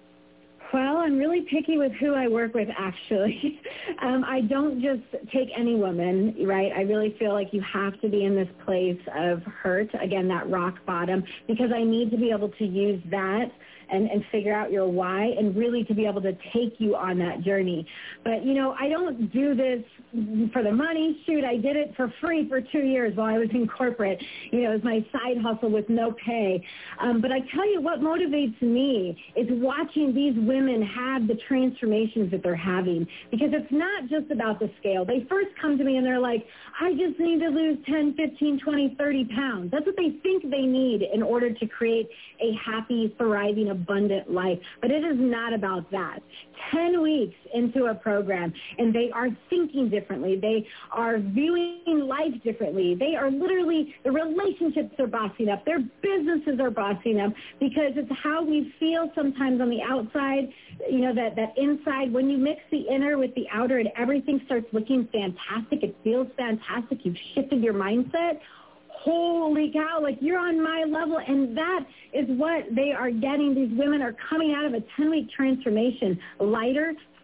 Well, I'm really picky with who I work with, actually. I don't just take any woman, right? I really feel like you have to be in this place of hurt, again, that rock bottom, because I need to be able to use that and figure out your why and really to be able to take you on that journey. But, I don't do this for the money. Shoot, I did it for free for 2 years while I was in corporate. It was my side hustle with no pay. But I tell you what motivates me is watching these women have the transformations that they're having, because it's not just about the scale. They first come to me and they're like, I just need to lose 10, 15, 20, 30 pounds. That's what they think they need in order to create a happy, thriving, abundant life. But it is not about that. 10 weeks into a program, and they are thinking differently. They are viewing life differently. They are literally, the relationships are bossing up. Their businesses are bossing up, because it's how we feel sometimes on the outside, that inside, when you mix the inner with the outer and everything starts looking fantastic, it feels fantastic, you've shifted your mindset. Holy cow, like you're on my level. And that is what they are getting. These women are coming out of a 10-week transformation lighter,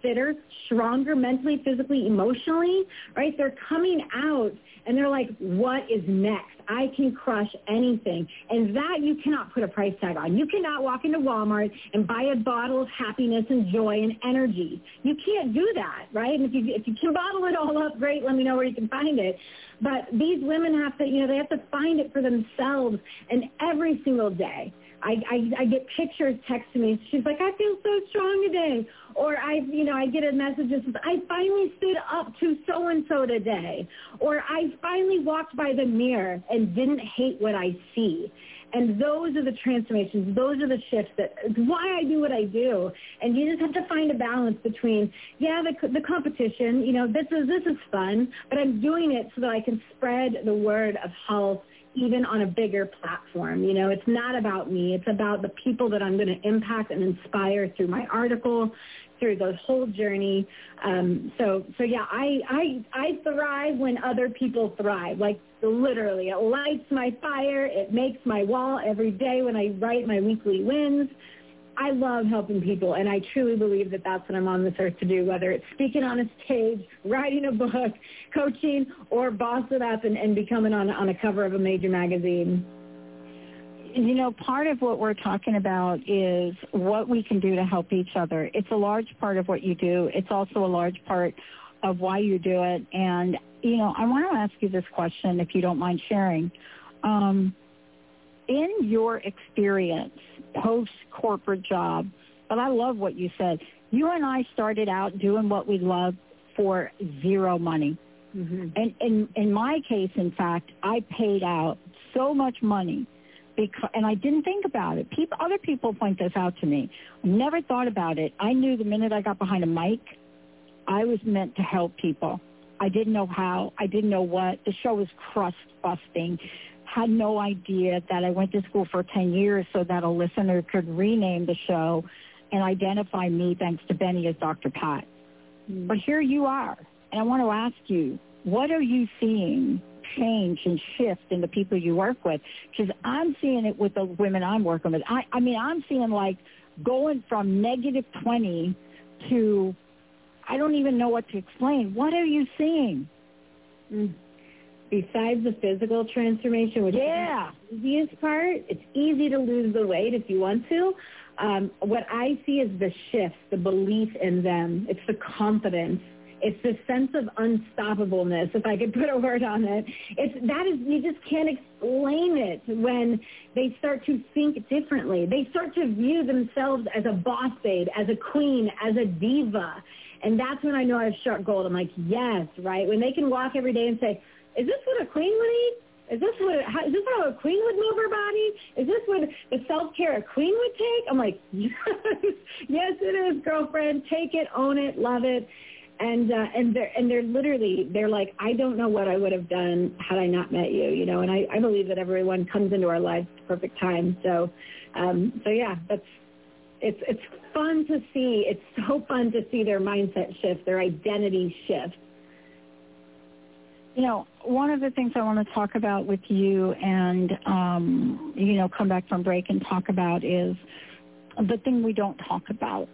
fitter, stronger mentally, physically, emotionally, right? They're coming out and they're like, what is next? I can crush anything. And that you cannot put a price tag on. You cannot walk into Walmart and buy a bottle of happiness and joy and energy. You can't do that, right? And if you can bottle it all up, great, let me know where you can find it. But these women have to, they have to find it for themselves, and every single day. I get pictures texted to me. She's like, I feel so strong today. Or I get a message that says, I finally stood up to so-and-so today. Or I finally walked by the mirror and didn't hate what I see. And those are the transformations. Those are the shifts. It's why I do what I do. And you just have to find a balance between, the competition, this is fun, but I'm doing it so that I can spread the word of health even on a bigger platform. It's not about me. It's about the people that I'm going to impact and inspire through my article, through the whole journey. So yeah, I thrive when other people thrive. Like literally, it lights my fire. It makes my wall every day when I write my weekly wins. I love helping people, and I truly believe that that's what I'm on this earth to do, whether it's speaking on a stage, writing a book, coaching, or boss it up and becoming on a cover of a major magazine. Part of what we're talking about is what we can do to help each other. It's a large part of what you do. It's also a large part of why you do it. And, I want to ask you this question, if you don't mind sharing. In your experience, post-corporate job, but I love what you said. You and I started out doing what we love for zero money. Mm-hmm. And in my case, in fact, I paid out so much money and I didn't think about it. Other people point this out to me. Never thought about it. I knew the minute I got behind a mic, I was meant to help people. I didn't know how. I didn't know what. The show was crust-busting. Had no idea that I went to school for 10 years so that a listener could rename the show and identify me, thanks to Benny, as Dr. Pat. Mm. But here you are. And I want to ask you, what are you seeing change and shift in the people you work with? Because I'm seeing it with the women I'm working with. I mean, I'm seeing like going from negative 20 to, I don't even know what to explain. What are you seeing? Besides the physical transformation, which is the easiest part, it's easy to lose the weight if you want to. What I see is the shift, the belief in them. It's the confidence. It's the sense of unstoppableness, if I could put a word on it. You just can't explain it when they start to think differently. They start to view themselves as a boss babe, as a queen, as a diva. And that's when I know I've struck gold. I'm like, yes, right? When they can walk every day and say, is this what a queen would eat? Is this how a queen would move her body? Is this what the self-care a queen would take? I'm like, yes, yes it is, girlfriend. Take it, own it, love it. And they're like, I don't know what I would have done had I not met you, and I believe that everyone comes into our lives at the perfect time. So yeah, it's fun to see. It's so fun to see their mindset shift, their identity shift. One of the things I want to talk about with you and, come back from break and talk about is the thing we don't talk about.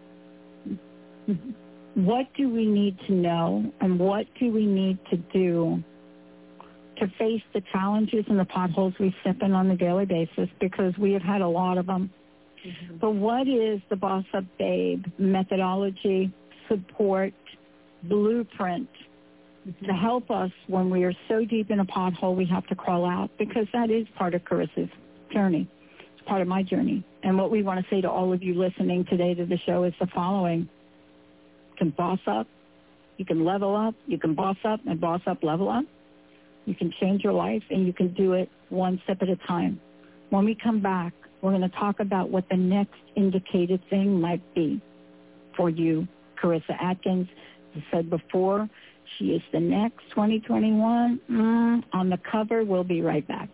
What do we need to know and what do we need to do to face the challenges and the potholes we step in on a daily basis, because we have had a lot of them. Mm-hmm. But what is the Boss Up Babe methodology, support, blueprint to help us when we are so deep in a pothole we have to crawl out? Because that is part of Carissa's journey. It's part of my journey. And what we want to say to all of you listening today to the show is the following. You can boss up, you can level up, you can boss up and boss up, level up. You can change your life, and you can do it one step at a time. When we come back, we're going to talk about what the next indicated thing might be for you. Carissa Atkins, as I said before, she is the next 2021 on the cover. We'll be right back.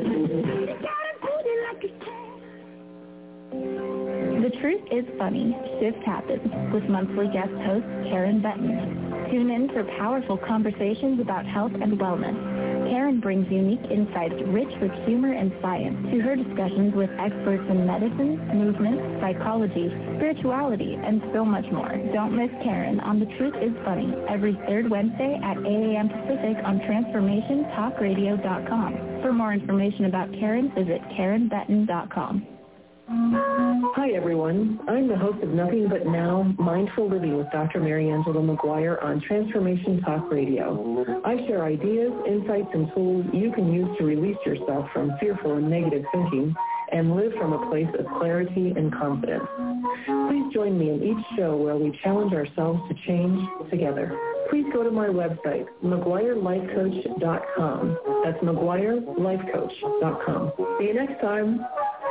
The truth is funny. Shift Happens with monthly guest host Karen Benton. Tune in for powerful conversations about health and wellness. Karen brings unique insights rich with humor and science to her discussions with experts in medicine, movement, psychology, spirituality, and so much more. Don't miss Karen on The Truth is Funny every third Wednesday at 8 a.m. Pacific on TransformationTalkRadio.com. For more information about Karen, visit KarenBetton.com. Hi, everyone. I'm the host of Nothing But Now, Mindful Living with Dr. Mariangela McGuire on Transformation Talk Radio. I share ideas, insights, and tools you can use to release yourself from fearful and negative thinking and live from a place of clarity and confidence. Please join me in each show where we challenge ourselves to change together. Please go to my website, McGuireLifeCoach.com. That's McGuireLifeCoach.com. See you next time.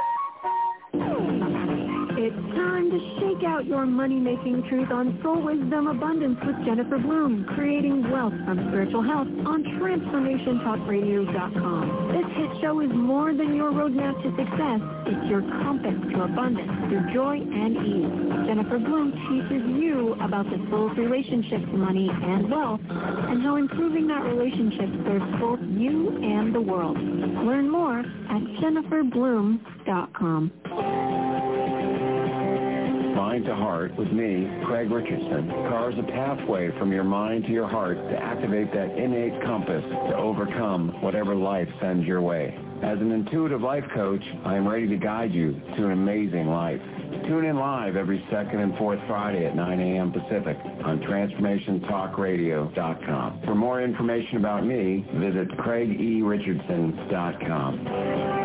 It's time to shake out your money-making truth on Soul Wisdom Abundance with Jennifer Bloom, creating wealth from spiritual health on TransformationTalkRadio.com. This hit show is more than your roadmap to success. It's your compass to abundance through joy and ease. Jennifer Bloom teaches you about the soul's relationship to money and wealth and how improving that relationship serves both you and the world. Learn more at JenniferBloom.com. Mind to Heart with me, Craig Richardson, carves a pathway from your mind to your heart to activate that innate compass to overcome whatever life sends your way. As an intuitive life coach, I am ready to guide you to an amazing life. Tune in live every second and fourth Friday at 9 a.m. Pacific on TransformationTalkRadio.com. For more information about me, visit CraigERichardson.com.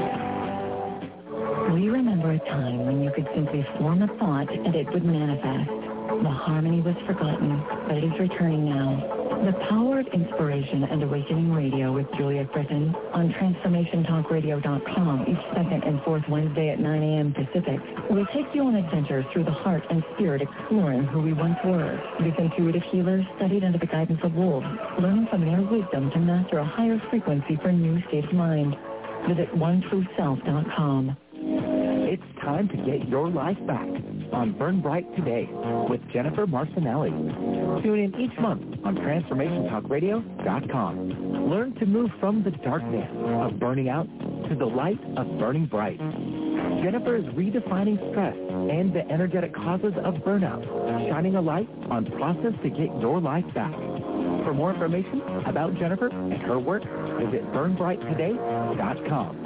Will you remember a time when you could simply form a thought and it would manifest? The harmony was forgotten, but it is returning now. The Power of Inspiration and Awakening Radio with Julia Griffin on TransformationTalkRadio.com each second and fourth Wednesday at 9 a.m. Pacific will take you on adventures through the heart and spirit, exploring who we once were. These intuitive healers studied under the guidance of wolves, learning from their wisdom to master a higher frequency for a new state of mind. Visit OneTrueSelf.com. It's time to get your life back on Burn Bright Today with Jennifer Marcinelli. Tune in each month on TransformationTalkRadio.com. Learn to move from the darkness of burning out to the light of burning bright. Jennifer is redefining stress and the energetic causes of burnout, shining a light on the process to get your life back. For more information about Jennifer and her work, visit BurnBrightToday.com.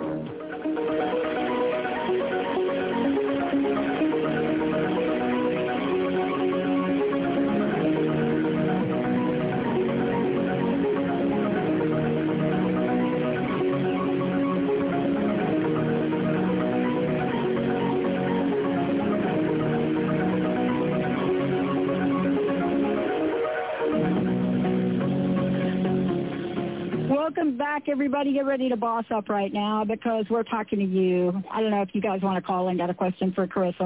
Welcome back, everybody. Get ready to boss up right now because we're talking to you. I don't know if you guys want to call and got a question for Carissa,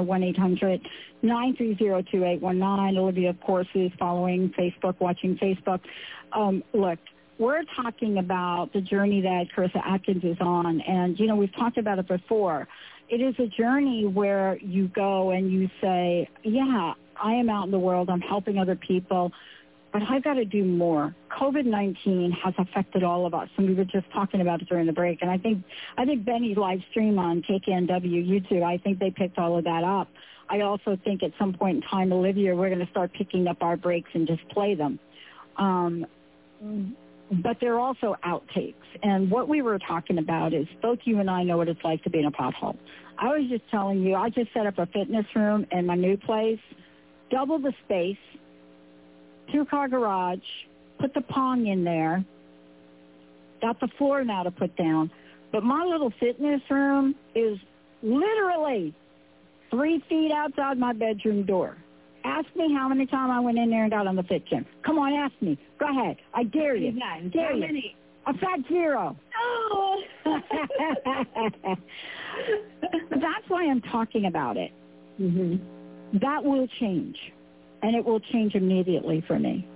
1-800-930-2819. Olivia, of course, is following Facebook, watching Facebook. Look, we're talking about the journey that Carissa Atkins is on. And, you know, we've talked about it before. It is a journey where you go and you say, yeah, I am out in the world. I'm helping other people. But I've got to do more. COVID-19 has affected all of us, and we were just talking about it during the break. And I think Benny's live stream on KKNW YouTube, I think they picked all of that up. I also think at some point in time, Olivia, we're going to start picking up our breaks and just play them. But they're also outtakes. And what we were talking about is both you and I know what it's like to be in a pothole. I was just telling you, I just set up a fitness room in my new place, double the space, 2-car garage, put the Pong in there, got the floor now to put down. But my little fitness room is literally 3 feet outside my bedroom door. Ask me how many times I went in there and got on the Fit Gym. Come on, ask me. Go ahead. I dare you. Dare you. Many? A fat 0. Oh. That's why I'm talking about it. Mm-hmm. That will change. And it will change immediately for me.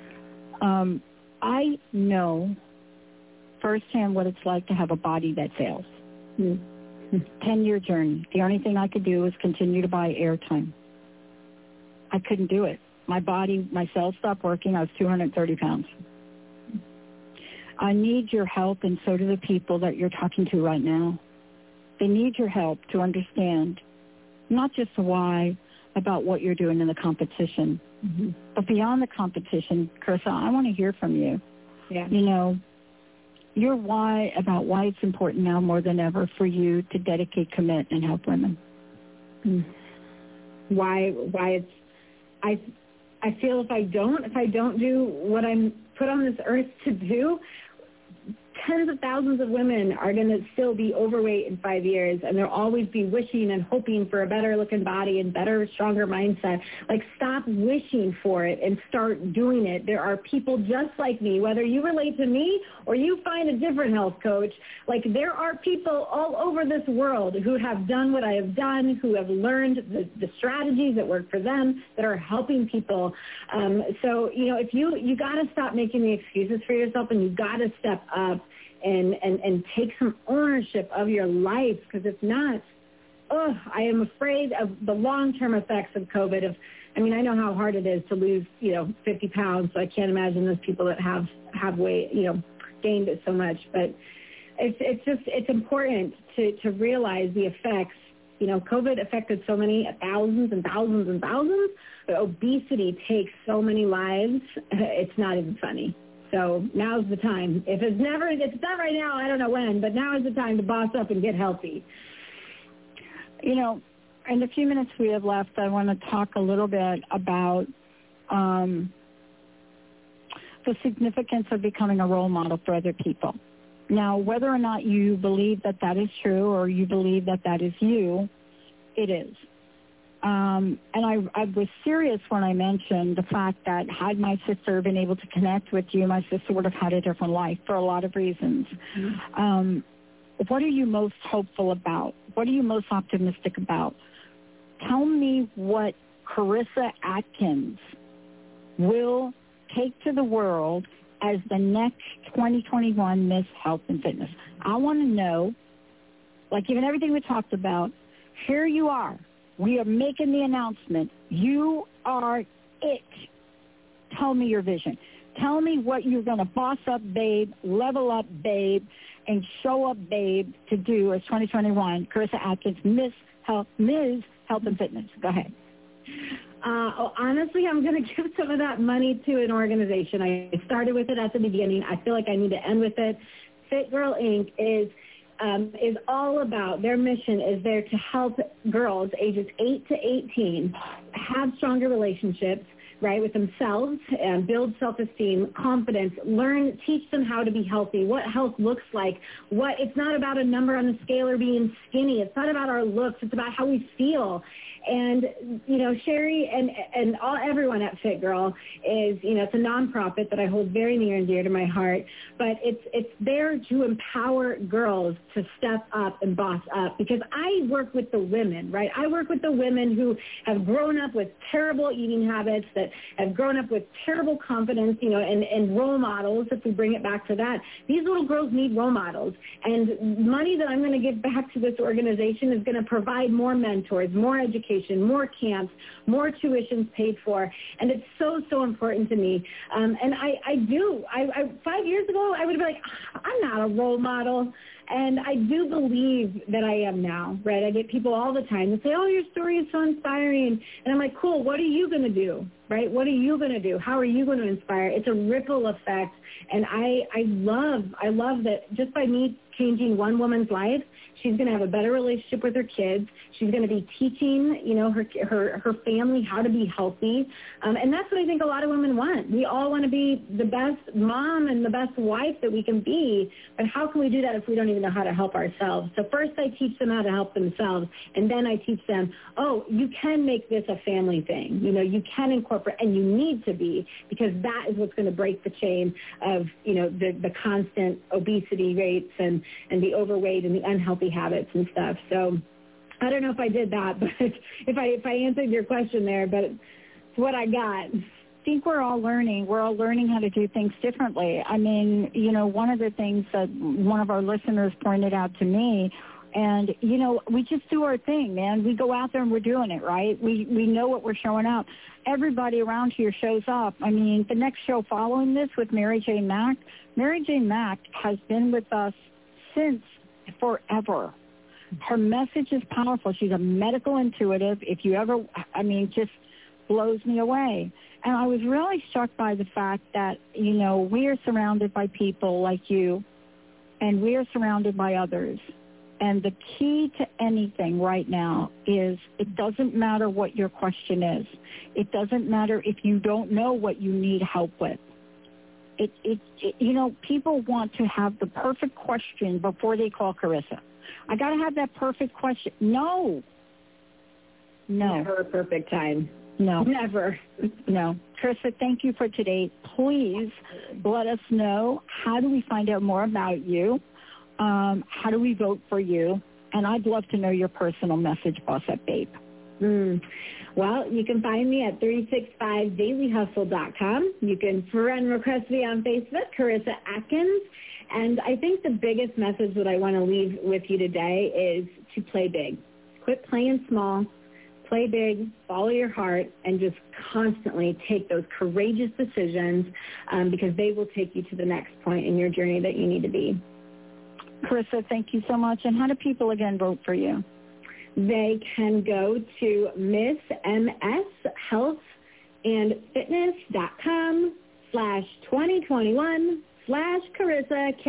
I know firsthand what it's like to have a body that fails. 10-year journey. The only thing I could do was continue to buy airtime. I couldn't do it. My body, my cells stopped working. I was 230 pounds. I need your help, and so do the people that you're talking to right now. They need your help to understand not just the why about what you're doing in the competition, but beyond the competition. Carissa, I want to hear from you. Yeah. You know, your why about why it's important now more than ever for you to dedicate, commit, and help women. Why it's, I feel if I don't do what I'm put on this earth to do, tens of thousands of women are going to still be overweight in 5 years, and they'll always be wishing and hoping for a better-looking body and better, stronger mindset. Like, stop wishing for it and start doing it. There are people just like me, whether you relate to me or you find a different health coach. Like, there are people all over this world who have done what I have done, who have learned the strategies that work for them, that are helping people. So, you know, if you got to stop making the excuses for yourself, and you got to step up and take some ownership of your life, because if not, I am afraid of the long-term effects of COVID. I know how hard it is to lose, 50 pounds, so I can't imagine those people that have weight, gained it so much. But it's important to realize the effects. COVID affected so many thousands and thousands and thousands, but obesity takes so many lives, it's not even funny. So now's the time. If it's not right now, I don't know when, but now is the time to boss up and get healthy. In the few minutes we have left, I want to talk a little bit about the significance of becoming a role model for other people. Now, whether or not you believe that is true or you believe that is you, it is. And I was serious when I mentioned the fact that had my sister been able to connect with you, my sister would have had a different life for a lot of reasons. What are you most hopeful about? What are you most optimistic about? Tell me what Carissa Atkins will take to the world as the next 2021 Miss Health and Fitness. I want to know, like even everything we talked about, here you are. We are making the announcement. You are it. Tell me your vision. Tell me what you're going to boss up, babe, level up, babe, and show up, babe, to do as 2021. Carissa Atkins, Ms. Health and Fitness. Go ahead. Honestly, I'm going to give some of that money to an organization. I started with it at the beginning. I feel like I need to end with it. Fit Girl Inc. is all about, their mission is there to help girls ages 8 to 18 have stronger relationships, right, with themselves, and build self-esteem, confidence, teach them how to be healthy, what health looks like. It's not about a number on the scale or being skinny. It's not about our looks. It's about how we feel. And, Sherry and everyone at Fit Girl is, it's a nonprofit that I hold very near and dear to my heart, but it's there to empower girls to step up and boss up, because I work with the women, right? I work with the women who have grown up with terrible eating habits, that have grown up with terrible confidence, and role models, if we bring it back to that. These little girls need role models, and money that I'm going to give back to this organization is going to provide more mentors, more education, more camps, more tuitions paid for, and it's so important to me. And I 5 years ago, I would have been like, I'm not a role model, and I do believe that I am now, right? I get people all the time that say, oh, your story is so inspiring, and I'm like, cool, what are you going to do, right? What are you going to do? How are you going to inspire? It's a ripple effect, and I love that just by me changing one woman's life, she's going to have a better relationship with her kids. She's going to be teaching, her family how to be healthy. And that's what I think a lot of women want. We all want to be the best mom and the best wife that we can be. But how can we do that if we don't even know how to help ourselves? So first I teach them how to help themselves. And then I teach them, you can make this a family thing. You can incorporate, and you need to be, because that is what's going to break the chain of, the constant obesity rates and the overweight and the unhealthy habits and stuff. So I don't know if I did that, but if I answered your question there, but it's what I got. I think we're all learning. We're all learning how to do things differently. I mean, one of the things that one of our listeners pointed out to me And, you know, we just do our thing, man. We go out there and we're doing it, right? We know what we're showing up. Everybody around here shows up. I mean, the next show following this with Mary Jane Mack has been with us since forever. Her message is powerful. She's a medical intuitive. If you ever, I mean, just blows me away. And I was really struck by the fact that, you know, we are surrounded by people like you, and we are surrounded by others. And the key to anything right now is it doesn't matter what your question is. It doesn't matter if you don't know what you need help with. You know, people want to have the perfect question before they call Carissa. I got to have that perfect question. No. Never a perfect time. No. Never. No. Carissa, thank you for today. Please let us know, how do we find out more about you? How do we vote for you? And I'd love to know your personal message, Boss Up Babe. Well, you can find me at 365dailyhustle.com. You can friend request me on Facebook, Carissa Atkins. And I think the biggest message that I want to leave with you today is to play big. Quit playing small. Play big, follow your heart, and just constantly take those courageous decisions because they will take you to the next point in your journey that you need to be. Carissa, thank you so much. And how do people, again, vote for you? They can go to MissMSHealth.com/2021/Carissa,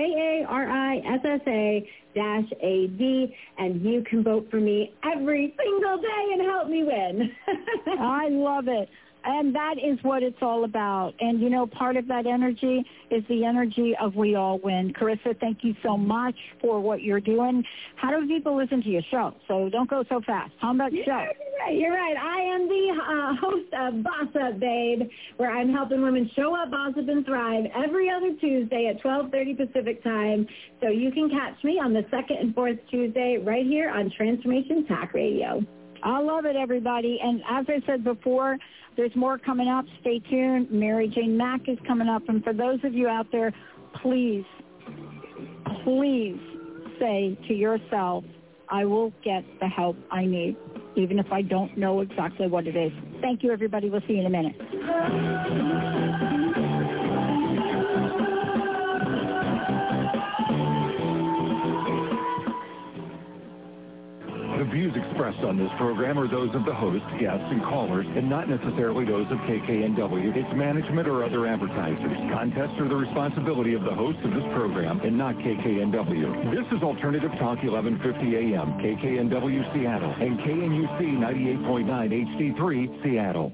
KARISSA-AD, and you can vote for me every single day and help me win. I love it. And that is what it's all about. And, you know, part of that energy is the energy of we all win. Carissa, thank you so much for what you're doing. How do people listen to your show? So don't go so fast. How about your show? You're right. I am the host of Boss Up Babe, where I'm helping women show up, boss up, and thrive every other Tuesday at 12:30 Pacific time. So you can catch me on the second and fourth Tuesday right here on Transformation Talk Radio. I love it, everybody. And as I said before, there's more coming up. Stay tuned. Mary Jane Mack is coming up. And for those of you out there, please, please say to yourself, I will get the help I need, even if I don't know exactly what it is. Thank you, everybody. We'll see you in a minute. The views expressed on this program are those of the host, guests, and callers, and not necessarily those of KKNW, its management, or other advertisers. Contests are the responsibility of the host of this program and not KKNW. This is Alternative Talk 1150 AM, KKNW Seattle, and KNUC 98.9 HD3 Seattle.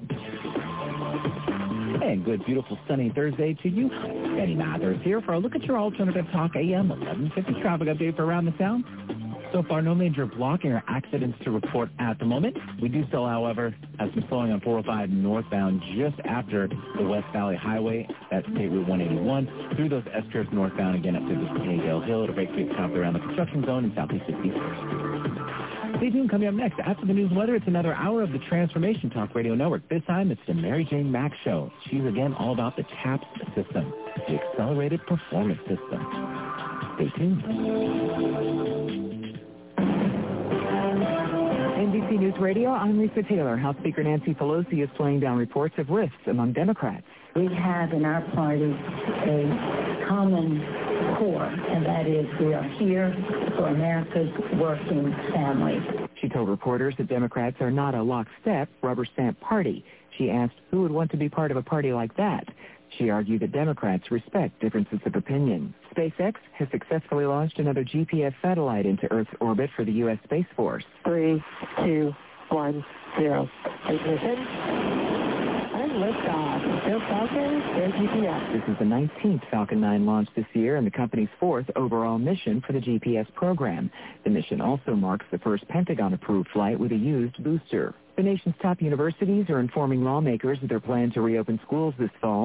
And good, beautiful, sunny Thursday to you. Eddie Mathers here for a look at your Alternative Talk AM 1150 traffic update for around the town. So far, no major blocking or accidents to report at the moment. We do still, however, have some slowing on 405 northbound just after the West Valley Highway. That's State Route 181 through those S-curves northbound again up to the Haydale Hill. It'll break through the top around the construction zone in Southeast 61st. Stay tuned. Coming up next, after the news weather, it's another hour of the Transformation Talk Radio Network. This time, it's the Mary Jane Mack Show. She's again all about the TAPS system, the Accelerated Performance System. Stay tuned. NBC News Radio, I'm Lisa Taylor. House Speaker Nancy Pelosi is playing down reports of rifts among Democrats. We have in our party a common core, and that is we are here for America's working families. She told reporters that Democrats are not a lockstep, rubber stamp party. She asked who would want to be part of a party like that. She argued that Democrats respect differences of opinion. SpaceX has successfully launched another GPS satellite into Earth's orbit for the U.S. Space Force. 3, 2, 1, 0. Ignition. And liftoff. Go Falcon, go GPS. This is the 19th Falcon 9 launch this year and the company's fourth overall mission for the GPS program. The mission also marks the first Pentagon-approved flight with a used booster. The nation's top universities are informing lawmakers of their plan to reopen schools this fall.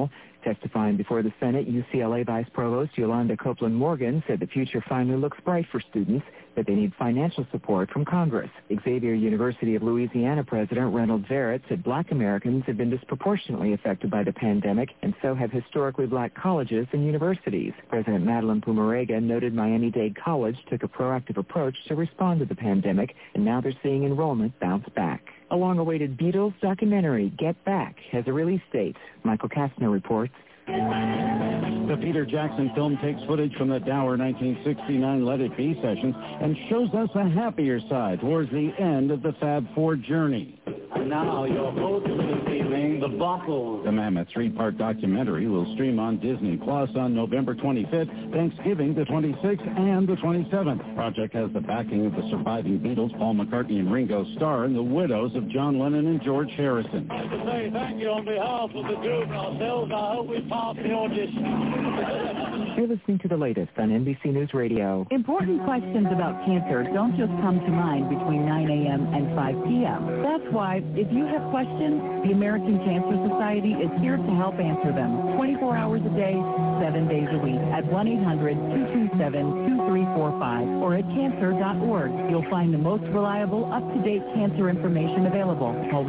Testifying before the Senate, UCLA Vice Provost Yolanda Copeland Morgan said the future finally looks bright for students, but they need financial support from Congress. Xavier University of Louisiana President Reynolds Verrett said black Americans have been disproportionately affected by the pandemic, and so have historically black colleges and universities. President Madeline Pumarega noted Miami-Dade College took a proactive approach to respond to the pandemic, and now they're seeing enrollment bounce back. A long-awaited Beatles documentary, Get Back, has a release date. Michael Kastner reports. The Peter Jackson film takes footage from the dour 1969 Let It Be sessions and shows us a happier side towards the end of the Fab Four journey. And now your host this evening, The Buckles. The Mammoth three-part documentary will stream on Disney Plus on November 25th, Thanksgiving the 26th and the 27th. The project has the backing of the surviving Beatles, Paul McCartney and Ringo Starr, and the widows of John Lennon and George Harrison. I'd like to say thank you on behalf of the group and ourselves. I hope we pass the audition. You're listening to the latest on NBC News Radio. Important questions about cancer don't just come to mind between 9 a.m. and 5 p.m. That's why, if you have questions, the American Cancer Society is here to help answer them 24 hours a day, 7 days a week at 1-800-227-2345 or at cancer.org. You'll find the most reliable, up-to-date cancer information available. Call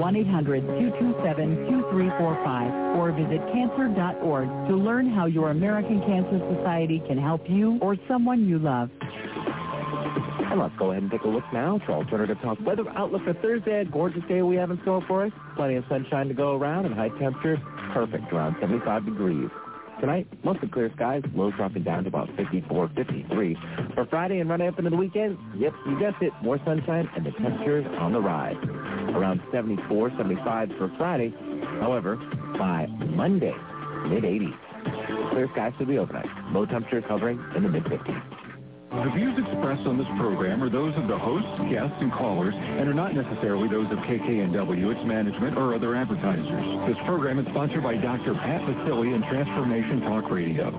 1-800-227-2345 or visit cancer.org to learn how your American Cancer Society can help you or someone you love. And let's go ahead and take a look now for Alternative Talk weather outlook for Thursday. A gorgeous day we have in store for us. Plenty of sunshine to go around and high temperatures perfect, around 75 degrees. Tonight, mostly clear skies, lows dropping down to about 54, 53. For Friday and running up into the weekend, yep, you guessed it, more sunshine and the temperatures on the rise. Around 74, 75 for Friday. However, by Monday, mid-80s. Clear skies through the overnight. Low temperatures hovering in the mid-50s. The views expressed on this program are those of the hosts, guests, and callers, and are not necessarily those of KKNW, its management, or other advertisers. This program is sponsored by Dr. Pat Vasili and Transformation Talk Radio.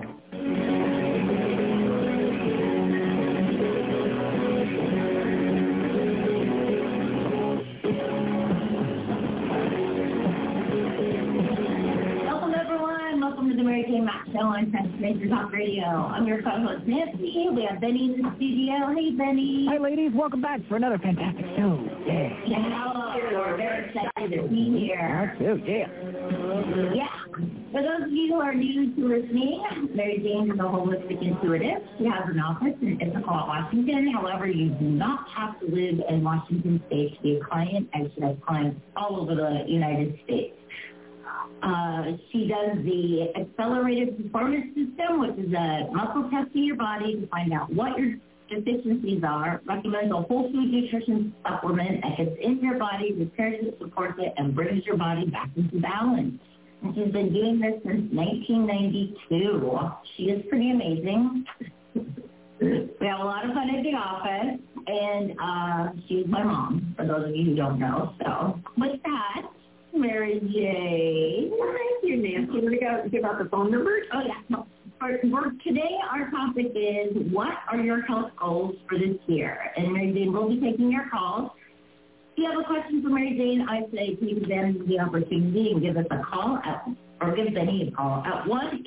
Show on Transformation Talk Radio. I'm your co-host, Nancy. We have Benny in the studio. Hey, Benny. Hi, ladies. Welcome back for another fantastic show. Yeah. We're very excited to be here. Too, yeah. Yeah. For those of you who are new to listening, Mary Jane is a holistic intuitive. She has an office in Issaquah, Washington. However, you do not have to live in Washington State to be a client, and she has clients all over the United States. She does the Accelerated Performance System, which is a muscle test in your body to find out what your deficiencies are, recommends a whole food nutrition supplement that gets in your body, repairs it, supports it, and brings your body back into balance. And she's been doing this since 1992. She is pretty amazing. We have a lot of fun at the office, and she's my mom, for those of you who don't know. So with that, Mary Jane. Thank you, Nancy. We're going to give out the phone numbers. Oh, yeah. No. For today, our topic is, what are your health goals for this year? And Mary Jane will be taking your calls. If you have a question for Mary Jane, I say give them the opportunity and give us a call or give Benny a call at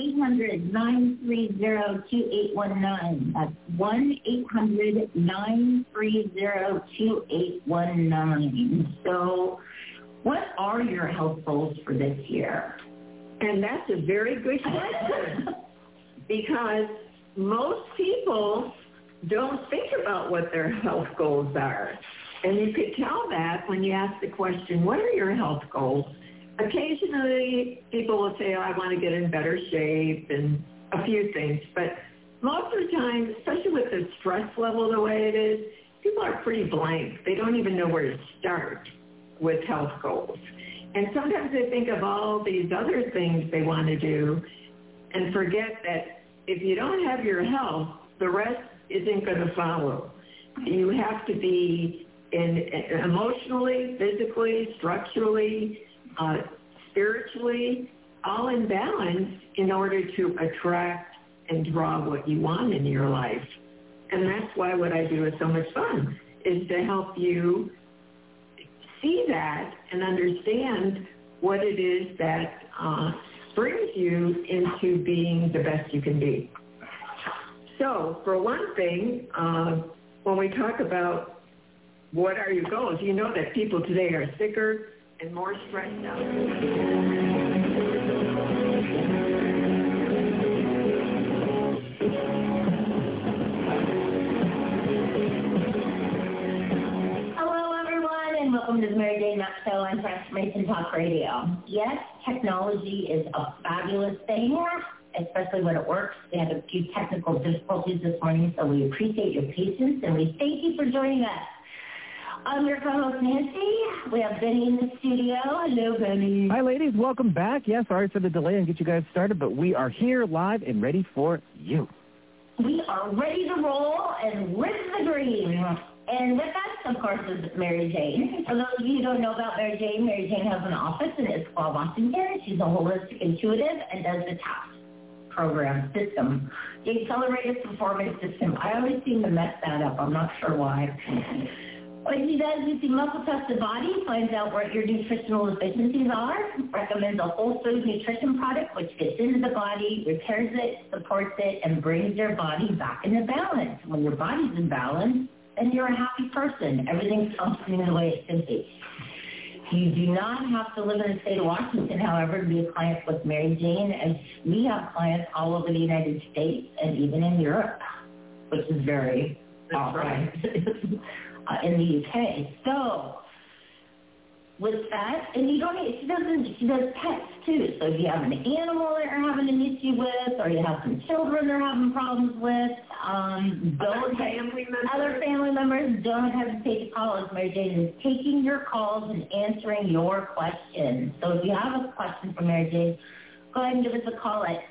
1-800-930-2819. That's 1-800-930-2819. So what are your health goals for this year? And that's a very good question because most people don't think about what their health goals are. And you could tell that when you ask the question, what are your health goals? Occasionally people will say, oh, I want to get in better shape and a few things. But most of the time, especially with the stress level the way it is, people are pretty blank. They don't even know where to start with health goals. And sometimes they think of all these other things they want to do and forget that if you don't have your health, the rest isn't going to follow. You have to be emotionally, physically, structurally, spiritually, all in balance in order to attract and draw what you want in your life. And that's why what I do is so much fun, is to help you see that and understand what it is that brings you into being the best you can be. So, for one thing, when we talk about what are your goals, you know that people today are sicker and more stressed out. Welcome to the Mary Jane Knox Show on Transformation Talk Radio. Yes, technology is a fabulous thing, especially when it works. We had a few technical difficulties this morning, so we appreciate your patience, and we thank you for joining us. I'm your co-host, Nancy. We have Benny in the studio. Hello, Benny. Hi, ladies. Welcome back. Yeah, sorry for the delay and get you guys started, but we are here live and ready for you. We are ready to roll and live the dream. And with us, of course, is Mary Jane. For those of you who don't know about Mary Jane has an office in Issaquah, Washington. She's a holistic intuitive and does the TAPS program system, the Accelerated Performance System. I always seem to mess that up. I'm not sure why. What she does is she muscle tests the body, finds out what your nutritional deficiencies are, recommends a whole food nutrition product which gets into the body, repairs it, supports it, and brings your body back into balance. When your body's in balance, then you're a happy person. Everything's functioning the way it should be. You do not have to live in the state of Washington, however, to be a client with Mary Jane, as we have clients all over the United States and even in Europe, which is very awesome, in the UK. So, with that, and she does pets too. So if you have an animal that you're having an issue with, or you have some children they're having problems with, other family members, don't hesitate to call us. Mary Jane is taking your calls and answering your questions. So if you have a question for Mary Jane, go ahead and give us a call at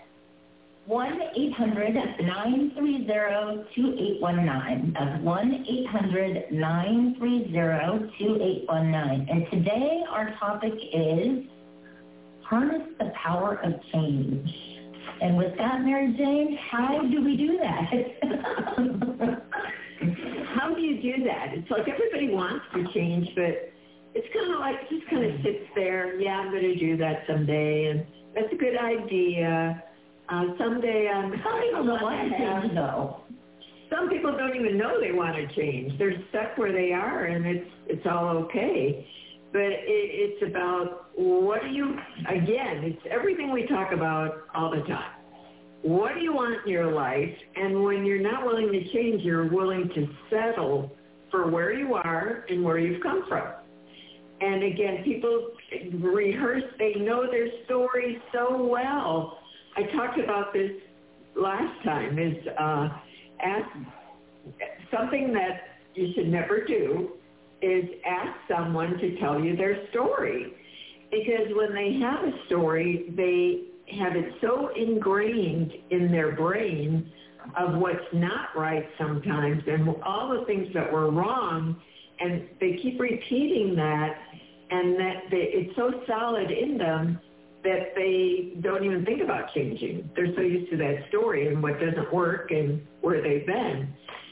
1-800-930-2819. That's 1-800-930-2819. And today our topic is harness the power of change. And with that, Mary Jane, how do we do that? How do you do that? It's like everybody wants to change, but it's kind of like just kind of sits there. Yeah, I'm going to do that someday, and that's a good idea. Someday some people don't want to change, though. Some people don't even know they want to change. They're stuck where they are, and it's all okay. But it's about it's everything we talk about all the time. What do you want in your life? And when you're not willing to change, you're willing to settle for where you are and where you've come from. And again, people rehearse, they know their story so well. I talked about this last time, is ask something that you should never do is ask someone to tell you their story. Because when they have a story, they have it so ingrained in their brain of what's not right sometimes and all the things that were wrong, and they keep repeating that, and it's so solid in them that they don't even think about changing. They're so used to that story and what doesn't work and where they've been.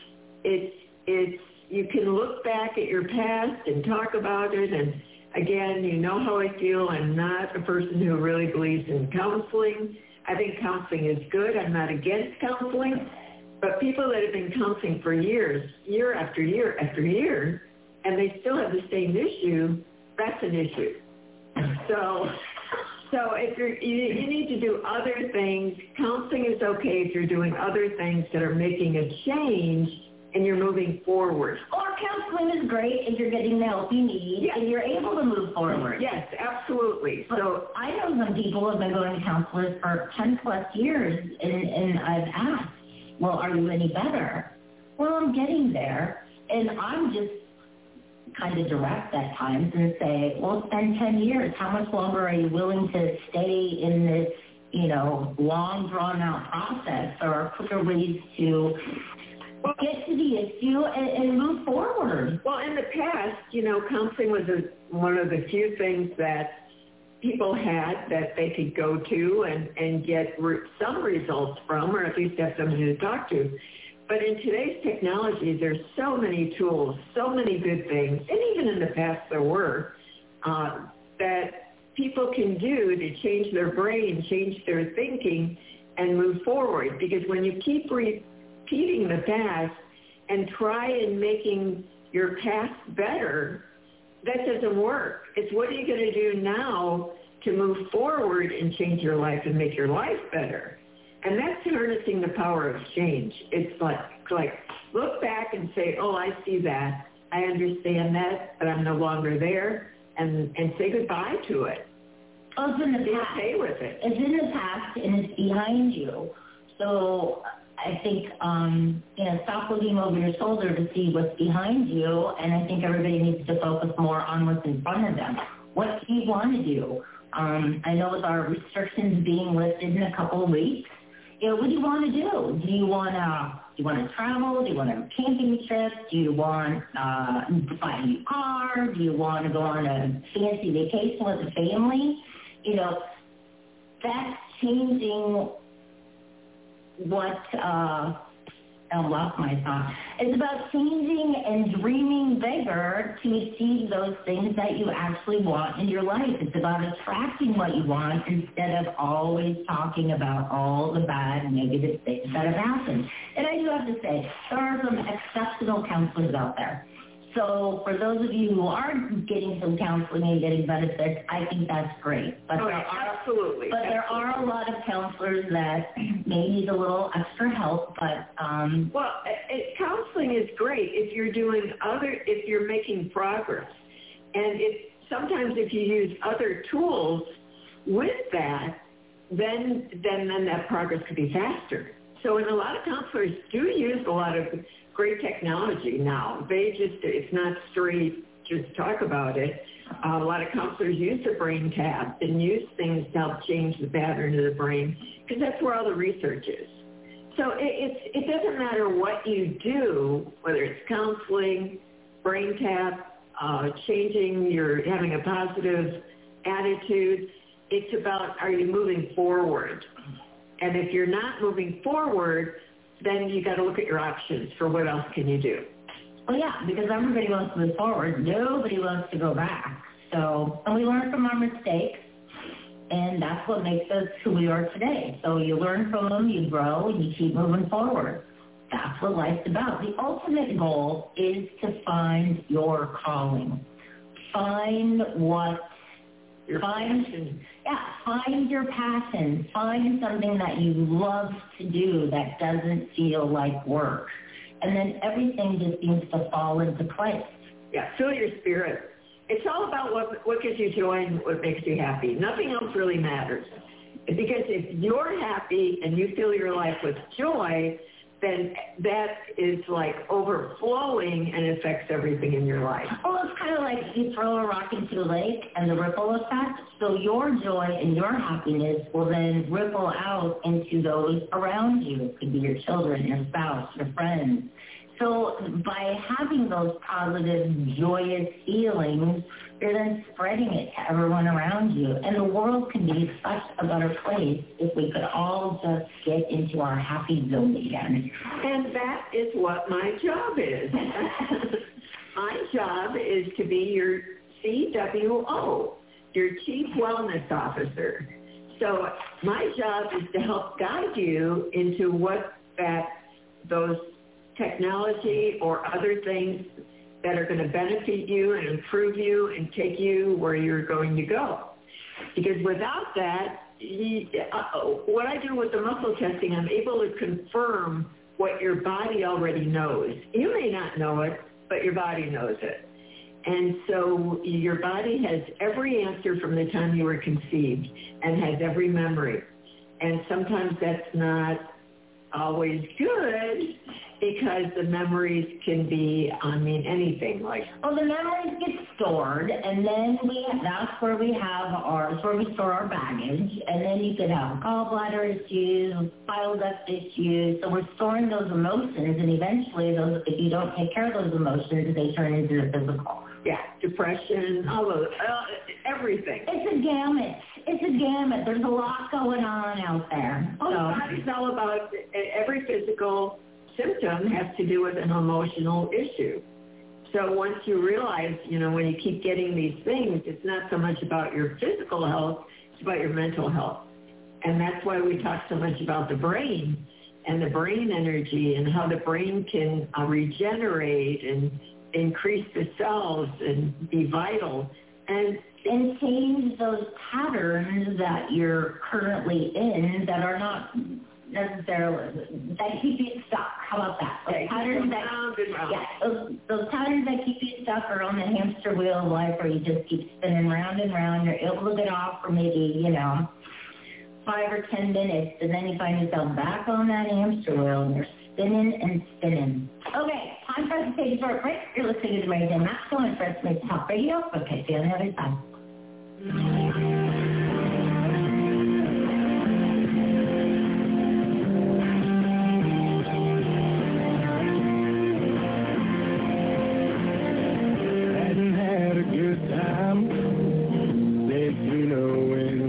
You can look back at your past and talk about it, and again, you know how I feel. I'm not a person who really believes in counseling. I think counseling is good. I'm not against counseling. But people that have been counseling for years, year after year after year, and they still have the same issue, that's an issue. So if you need to do other things, counseling is okay if you're doing other things that are making a change and you're moving forward. Or counseling is great if you're getting the help you need, yes, and you're able to move forward. Yes, absolutely. But so I know some people have been going to counselors for 10 plus years, and I've asked, well, are you any better? Well, I'm getting there, and I'm just kind of direct at times and say, well, it's been 10 years. How much longer are you willing to stay in this, long, drawn-out process? There are quicker ways to get to the issue and move forward. Well, in the past, counseling was one of the few things that people had that they could go to and get some results from, or at least have somebody to talk to. But in today's technology, there's so many tools, so many good things, and even in the past there were, that people can do to change their brain, change their thinking, and move forward. Because when you keep repeating the past and try and making your past better, that doesn't work. It's what are you going to do now to move forward and change your life and make your life better? And that's harnessing the power of change. It's like look back and say, oh, I see that. I understand that, but I'm no longer there, and say goodbye to it. Oh, it's in the Be past. okay with it. It's in the past, and it's behind you. So I think, stop looking over your shoulder to see what's behind you, and I think everybody needs to focus more on what's in front of them. What do you want to do? I know with our restrictions being lifted in a couple of weeks, what do you want to do? Do you want to travel? Do you want to have a camping trip? Do you want to buy a new car? Do you want to go on a fancy vacation with the family? That's changing what, I lost my thought. It's about changing and dreaming bigger to achieve those things that you actually want in your life. It's about attracting what you want instead of always talking about all the bad, negative things that have happened. And I do have to say, there are some exceptional counselors out there. So for those of you who are getting some counseling and getting benefits, I think that's great. But absolutely. But there are a lot of counselors that may need a little extra help. But counseling is great if you're making progress, and sometimes if you use other tools with that, then that progress could be faster. So, and a lot of counselors do use a lot of great technology now. It's not straight just talk about it. A lot of counselors use the brain tab and use things to help change the pattern of the brain, because that's where all the research is. So it doesn't matter what you do, whether it's counseling, brain tap, having a positive attitude. It's about, are you moving forward? And if you're not moving forward, then you got to look at your options for what else can you do. Well, yeah, because everybody wants to move forward. Nobody wants to go back. So, and we learn from our mistakes, and that's what makes us who we are today. So you learn from them, you grow, and you keep moving forward. That's what life's about. The ultimate goal is to find your calling. Find your passion. Find something that you love to do that doesn't feel like work. And then everything just seems to fall into place. Yeah, feel your spirit. It's all about what gives you joy and what makes you happy. Nothing else really matters. Because if you're happy and you fill your life with joy, then that is like overflowing and affects everything in your life. Well, it's kind of like you throw a rock into a lake and the ripple effect. So your joy and your happiness will then ripple out into those around you. It could be your children, your spouse, your friends. So by having those positive, joyous feelings, you're then spreading it to everyone around you. And the world can be such a better place if we could all just get into our happy zone again. And that is what my job is. My job is to be your CWO, your Chief Wellness Officer. So my job is to help guide you into what those technology or other things that are going to benefit you and improve you and take you where you're going to go. Because without that, what I do with the muscle testing, I'm able to confirm what your body already knows. You may not know it, but your body knows it. And so your body has every answer from the time you were conceived and has every memory. And sometimes that's not always good, because the memories can be, anything like. Well, the memories get stored, and then that's where we store our baggage, and then you could have gallbladder issues, bile duct issues. So we're storing those emotions, and eventually, if you don't take care of those emotions, they turn into the physical. Yeah, depression, everything. It's a gamut. There's a lot going on out there. The body's all about, every physical symptom has to do with an emotional issue. So once you realize, when you keep getting these things, it's not so much about your physical health, it's about your mental health. And that's why we talk so much about the brain and the brain energy and how the brain can regenerate and increase the cells and be vital. And change those patterns that you're currently in that are not necessarily, that keep you stuck. How about that? Those patterns those patterns that keep you stuck are on the hamster wheel of life where you just keep spinning round and round. You're able to get off for maybe, 5 or 10 minutes, and then you find yourself back on that hamster wheel and you're spinning and spinning. Okay, time for us to take a short break. You're listening to the Radio Max Show on Transformation Talk Radio. Okay, see you on the other side. Hadn't had a good time, let you know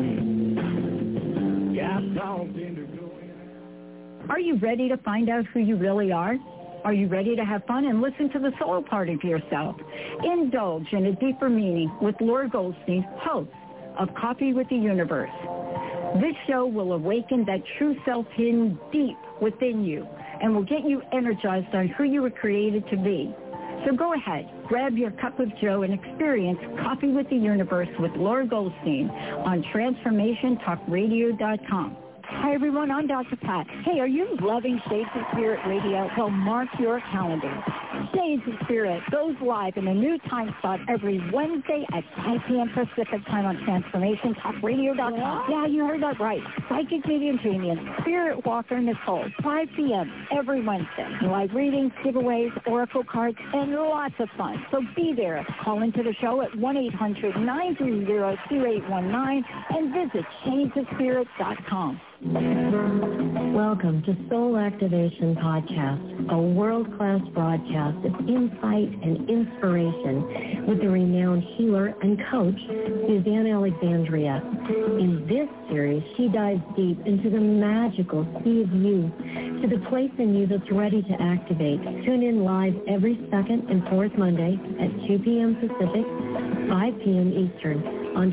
when got talked into going. Are you ready to find out who you really are? Are you ready to have fun and listen to the soul part of yourself? Indulge in a deeper meaning with Laura Goldstein, host of Coffee with the Universe. This show will awaken that true self hidden deep within you and will get you energized on who you were created to be. So go ahead, grab your cup of joe and experience Coffee with the Universe with Laura Goldstein on TransformationTalkRadio.com. Hi, everyone. I'm Dr. Pat. Hey, are you loving Shades of Spirit Radio? Well, mark your calendar. Shades of Spirit goes live in a new time slot every Wednesday at 5 p.m. Pacific time on TransformationTalkRadio.com. Yeah, you heard that right. Psychic medium Damien, Spirit Walker Nicole, 5 p.m. every Wednesday. Live readings, giveaways, oracle cards, and lots of fun. So be there. Call into the show at 1-800-930-2819 and visit shadesofspirit.com. Welcome to Soul Activation Podcast, a world-class broadcast of insight and inspiration with the renowned healer and coach, Suzanne Alexandria. In this series, she dives deep into the magical sea of you, to the place in you that's ready to activate. Tune in live every second and fourth Monday at 2 p.m. Pacific, 5 p.m. Eastern on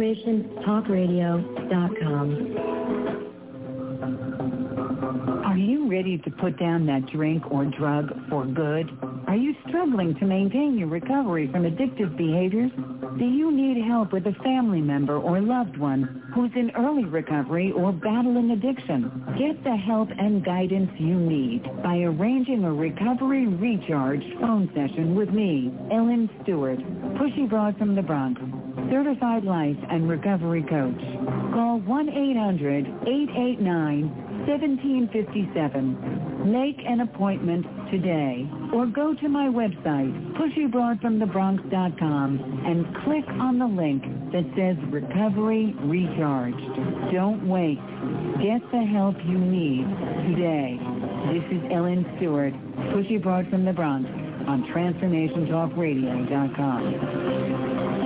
TransformationTalkRadio.com. Are you ready to put down that drink or drug for good? Are you struggling to maintain your recovery from addictive behaviors? Do you need help with a family member or loved one who's in early recovery or battling addiction? Get the help and guidance you need by arranging a Recovery Recharge phone session with me, Ellen Stewart, Pushy Broad from the Bronx, certified life and recovery coach. Call 1-800-889-1757. Make an appointment today or go to my website, pushybroadfromthebronx.com, and click on the link that says Recovery Recharged. Don't wait. Get the help you need today. This is Ellen Stewart, Pushy Broad from the Bronx on TransformationTalkRadio.com.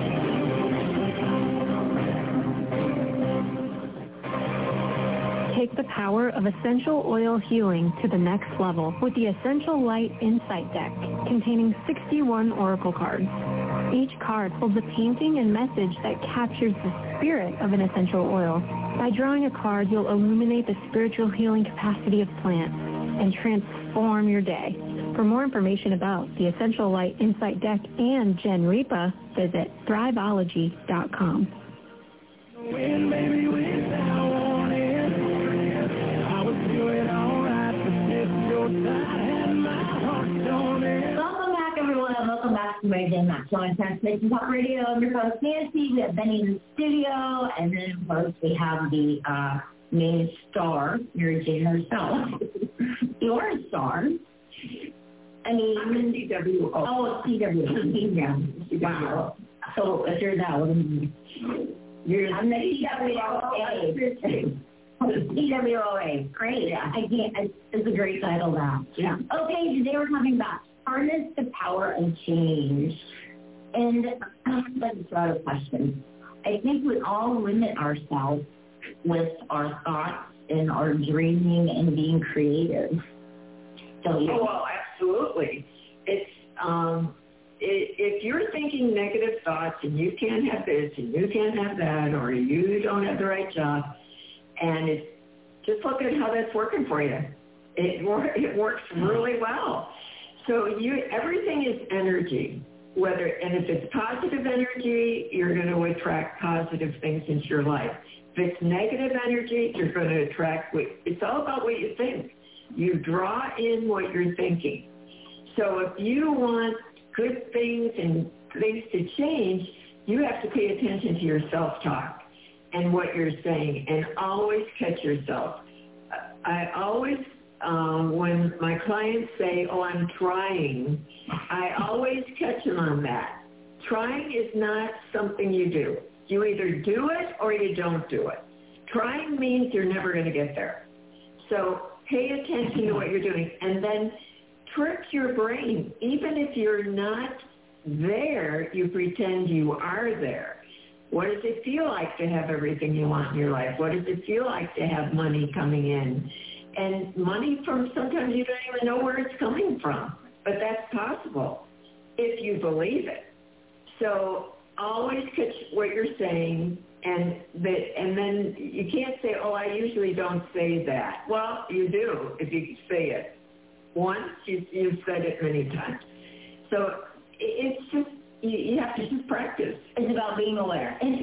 Take the power of essential oil healing to the next level with the Essential Light Insight Deck, containing 61 oracle cards. Each card holds a painting and message that captures the spirit of an essential oil. By drawing a card, you'll illuminate the spiritual healing capacity of plants and transform your day. For more information about the Essential Light Insight Deck and Gen Reaper, visit Thriveology.com. When, baby, when I want it, I would do it all right, but it's your time and my heart's on it. Welcome back, everyone. Welcome back to Radio Max on Transformation Talk Radio. I'm your host, Nancy. We have Benny in the studio, and then, of course, we have the main star, Mary Jane herself. You're a star. I mean, I'm in CWO. Oh, CWO. Yeah. Wow. So if you're that, what do you mean? I'm the CWOA. CWOA. Great. It's a great title now. Yeah. Okay, today we're talking about harness the power of change. And let's throw out a question. I think we all limit ourselves with our thoughts and our dreaming and being creative. Don't you? Well, absolutely. It's if you're thinking negative thoughts and you can't have this and you can't have that or you don't have the right job, and just look at how that's working for you. It works really well. So everything is energy. And if it's positive energy, you're going to attract positive things into your life. If it's negative energy, you're going to attract it's all about what you think. You draw in what you're thinking. So if you want good things and things to change, you have to pay attention to your self-talk and what you're saying, and always catch yourself. I always, when my clients say, oh, I'm trying, I always catch them on that. Trying is not something you do. You either do it or you don't do it. Trying means you're never going to get there. So pay attention to what you're doing, and then trick your brain. Even if you're not there, you pretend you are there. What does it feel like to have everything you want in your life? What does it feel like to have money coming in? And money from sometimes you don't even know where it's coming from, but that's possible if you believe it. So always catch what you're saying, and then you can't say, oh, I usually don't say that. Well, you do if you say it. Once, you've said it many times. So it's just, you have to just practice. It's about being aware. And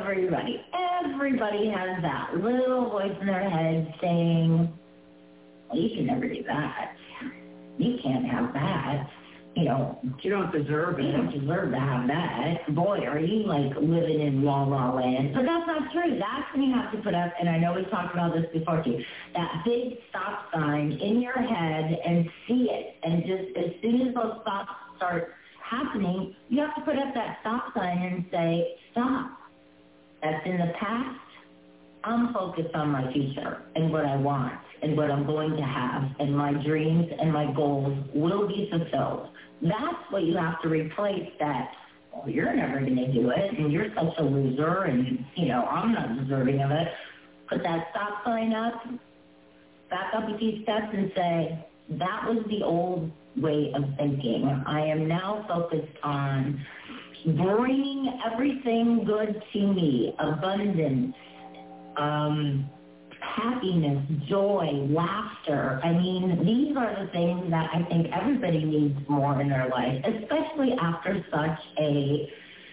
everybody has that little voice in their head saying, well, you can never do that. You can't have that. You don't deserve it. You don't deserve to have that. Boy, are you like living in la la land. But that's not true. That's when you have to put up, and I know we've talked about this before too, that big stop sign in your head and see it. And just as soon as those stops start happening, you have to put up that stop sign and say, stop. That's in the past. I'm focused on my future and what I want and what I'm going to have, and my dreams and my goals will be fulfilled. That's what you have to replace that, well, you're never going to do it, and you're such a loser, and, I'm not deserving of it. Put that stop sign up, back up a few steps and say, that was the old way of thinking. I am now focused on bringing everything good to me, abundance, happiness, joy, laughter. I mean, these are the things that I think everybody needs more in their life, especially after such a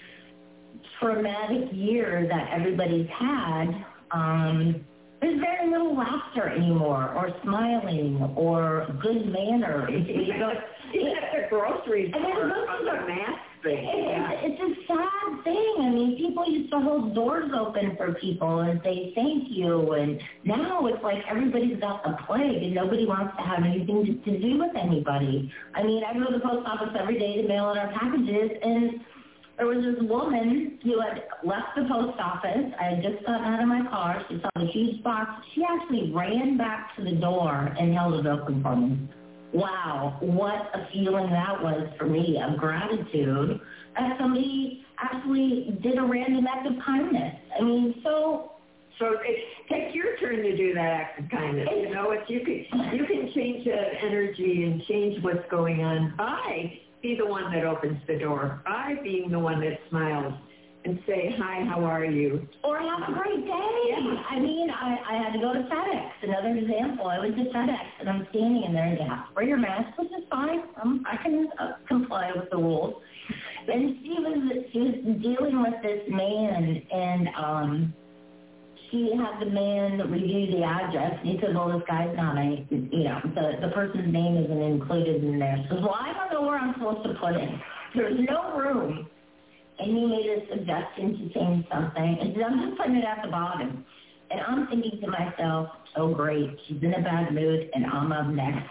traumatic year that everybody's had. There's very little laughter anymore, or smiling, or good manners. Even at the grocery store, on the mask thing. It's a sad thing. I mean, people used to hold doors open for people and say thank you, and now it's like everybody's got the plague and nobody wants to have anything to do with anybody. I mean, I go to the post office every day to mail in our packages, and there was this woman who had left the post office. I had just gotten out of my car. She saw the huge box. She actually ran back to the door and held it open for me. Wow, what a feeling that was for me, of gratitude that somebody actually did a random act of kindness. I mean, so take your turn to do that act of kindness. If you can change that energy and change what's going on by be the one that opens the door, by being the one that smiles and say, hi, how are you? Or have a great day. Yeah. I mean, I had to go to FedEx. Another example, I went to FedEx, and I'm standing in there, and you have to wear your mask, which is fine. I can comply with the rules. And she was dealing with this man, and she had the man review the address, and he said, well, this guy's not the person's name isn't included in there. She says, well, I don't know where I'm supposed to put it. There's no room. And he made a suggestion to change something. And I'm just putting it at the bottom. And I'm thinking to myself, oh, great, she's in a bad mood, and I'm up next.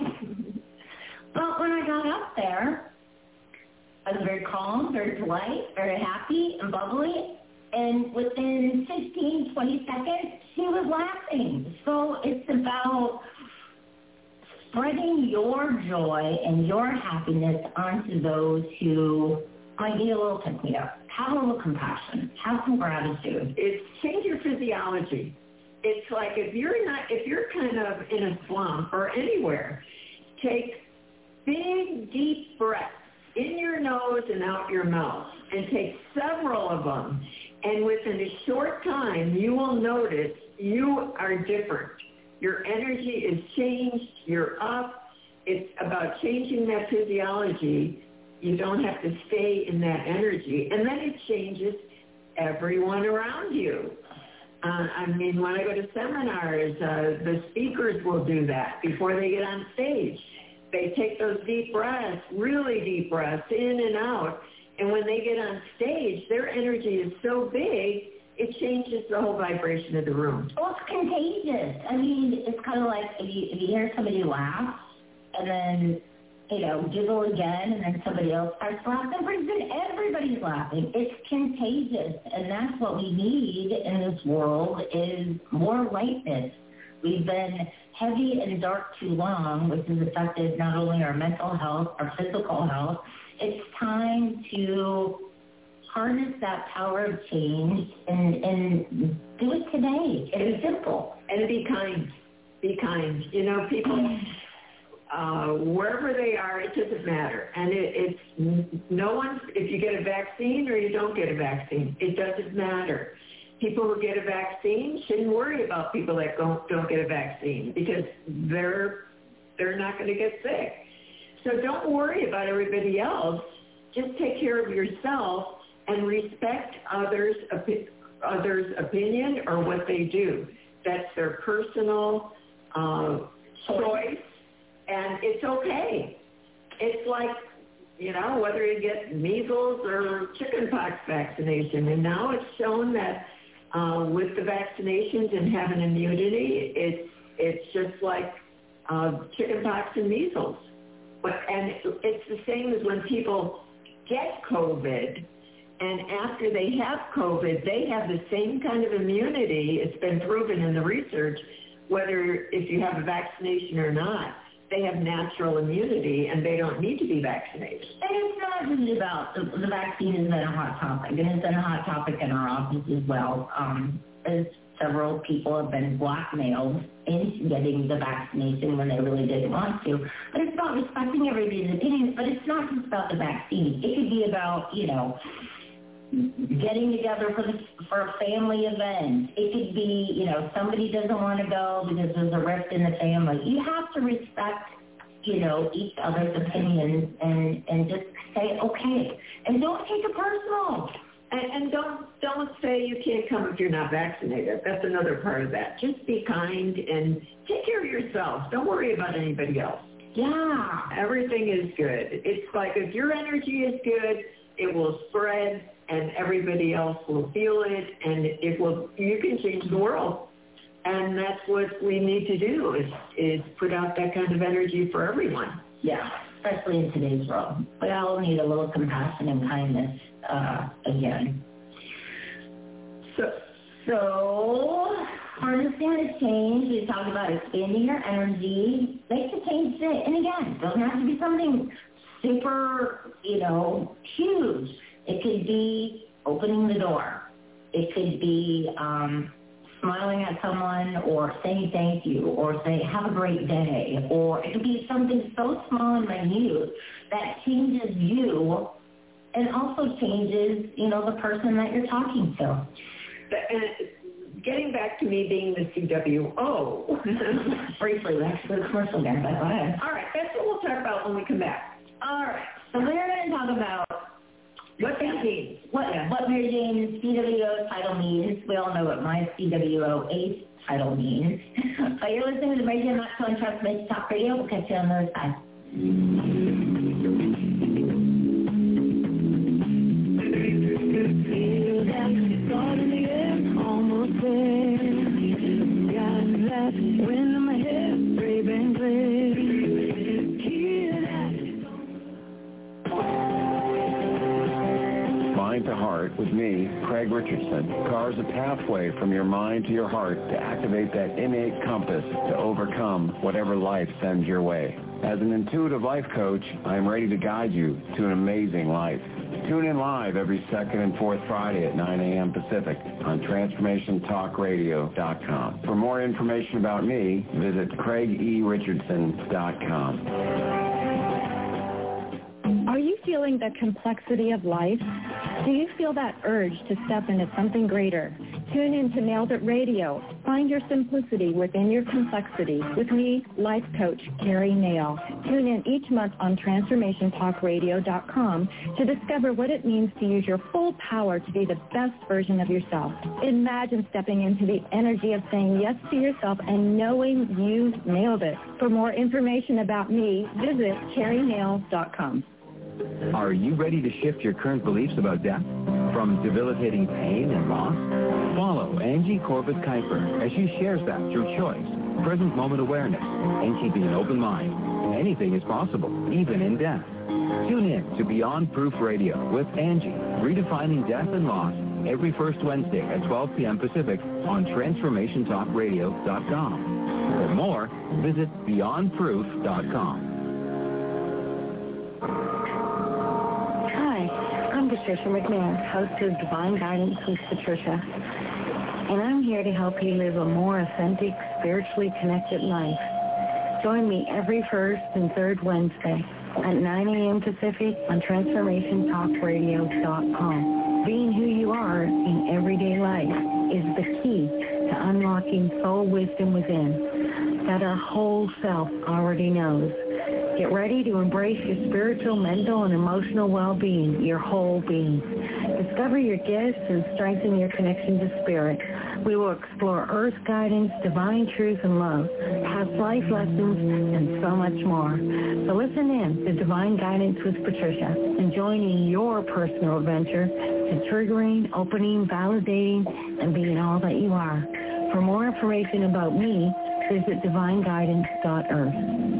But when I got up there, I was very calm, very polite, very happy and bubbly. And within 15, 20 seconds, she was laughing. So it's about spreading your joy and your happiness onto those who might need a little pick-me-up. Have a little compassion. Have some gratitude. It's change your physiology. It's like if you're kind of in a slump or anywhere, take big, deep breaths in your nose and out your mouth, and take several of them. And within a short time, you will notice you are different. Your energy is changed. You're up. It's about changing that physiology. You don't have to stay in that energy. And then it changes everyone around you. I mean, when I go to seminars, the speakers will do that before they get on stage. They take those deep breaths, really deep breaths, in and out. And when they get on stage, their energy is so big, it changes the whole vibration of the room. Well, it's contagious. I mean, it's kind of like if you hear somebody laugh and then, giggle again, and then somebody else starts laughing, pretty soon everybody's laughing. It's contagious, and that's what we need in this world is more lightness. We've been heavy and dark too long, which has affected not only our mental health, our physical health. It's time to harness that power of change and do it today. It's simple. And be kind. Be kind. People, wherever they are, it doesn't matter. And it's no one, if you get a vaccine or you don't get a vaccine, it doesn't matter. People who get a vaccine shouldn't worry about people that don't get a vaccine because they're not going to get sick. So don't worry about everybody else. Just take care of yourself and respect others' opinion or what they do. That's their personal choice, and it's okay. It's like, whether you get measles or chickenpox vaccination, and now it's shown that with the vaccinations and having immunity, it's just like chickenpox and measles. And it's the same as when people get COVID, and after they have COVID, they have the same kind of immunity. It's been proven in the research, whether if you have a vaccination or not, they have natural immunity, and they don't need to be vaccinated. And it's not just about the vaccine has been a hot topic, and it's been a hot topic in our office as well. As several people have been blackmailed into getting the vaccination when they really didn't want to. But it's about respecting everybody's opinions, but it's not just about the vaccine. It could be about, getting together for a family event. It could be, somebody doesn't want to go because there's a rift in the family. You have to respect, each other's opinions and just say, okay. And don't take it personal. And don't say you can't come if you're not vaccinated. That's another part of that. Just be kind and take care of yourself. Don't worry about anybody else. Yeah. Everything is good. It's like if your energy is good, it will spread and everybody else will feel it, and you can change the world. And that's what we need to do is put out that kind of energy for everyone. Yeah, especially in today's world. We all need a little compassion and kindness again. So harnessing the change, we talked about expanding your energy. Make the change today. And again, it doesn't have to be something super, huge. It could be opening the door. It could be smiling at someone or saying thank you or say have a great day. Or it could be something so small and minute that changes you and also changes, the person that you're talking to. Getting back to me being the CWO. Briefly, that's the commercial there, but go ahead. All right, that's what we'll talk about when we come back. All right, so we're going to talk about what that means. What Mary Jane's CWO title means. We all know what my CWO ACE title means. But you're listening to the Mary Jane Maxwell and Transformation Talk Radio. We'll catch you on the other side. Mind to Heart with me, Craig Richardson, carves a pathway from your mind to your heart to activate that innate compass to overcome whatever life sends your way. As an intuitive life coach, I am ready to guide you to an amazing life. Tune in live every second and fourth Friday at 9 a.m. Pacific on TransformationTalkRadio.com. For more information about me, visit CraigERichardson.com. Are you feeling feeling the complexity of life? Do you feel that urge to step into something greater? Tune in to Nailed It Radio. Find your simplicity within your complexity with me, life coach Carrie Nail. Tune in each month on TransformationTalkRadio.com to discover what it means to use your full power to be the best version of yourself. Imagine stepping into the energy of saying yes to yourself and knowing you nailed it. For more information about me, visit CarrieNail.com. Are you ready to shift your current beliefs about death? From debilitating pain and loss? Follow Angie Corbett Kuiper as she shares that through choice, present moment awareness, and keeping an open mind. Anything is possible, even in death. Tune in to Beyond Proof Radio with Angie, redefining death and loss, every first Wednesday at 12 p.m. Pacific on TransformationTalkRadio.com. For more, visit BeyondProof.com. I'm Patricia McMahon, host of Divine Guidance with Patricia, and I'm here to help you live a more authentic, spiritually connected life. Join me every first and third Wednesday at 9 a.m. Pacific on TransformationTalkRadio.com. Being who you are in everyday life is the key to unlocking soul wisdom within that our whole self already knows. Get ready to embrace your spiritual, mental, and emotional well-being, your whole being. Discover your gifts and strengthen your connection to spirit. We will explore earth guidance, divine truth and love, past life lessons, and so much more. So listen in to Divine Guidance with Patricia and join in your personal adventure to triggering, opening, validating, and being all that you are. For more information about me, visit divineguidance.earth.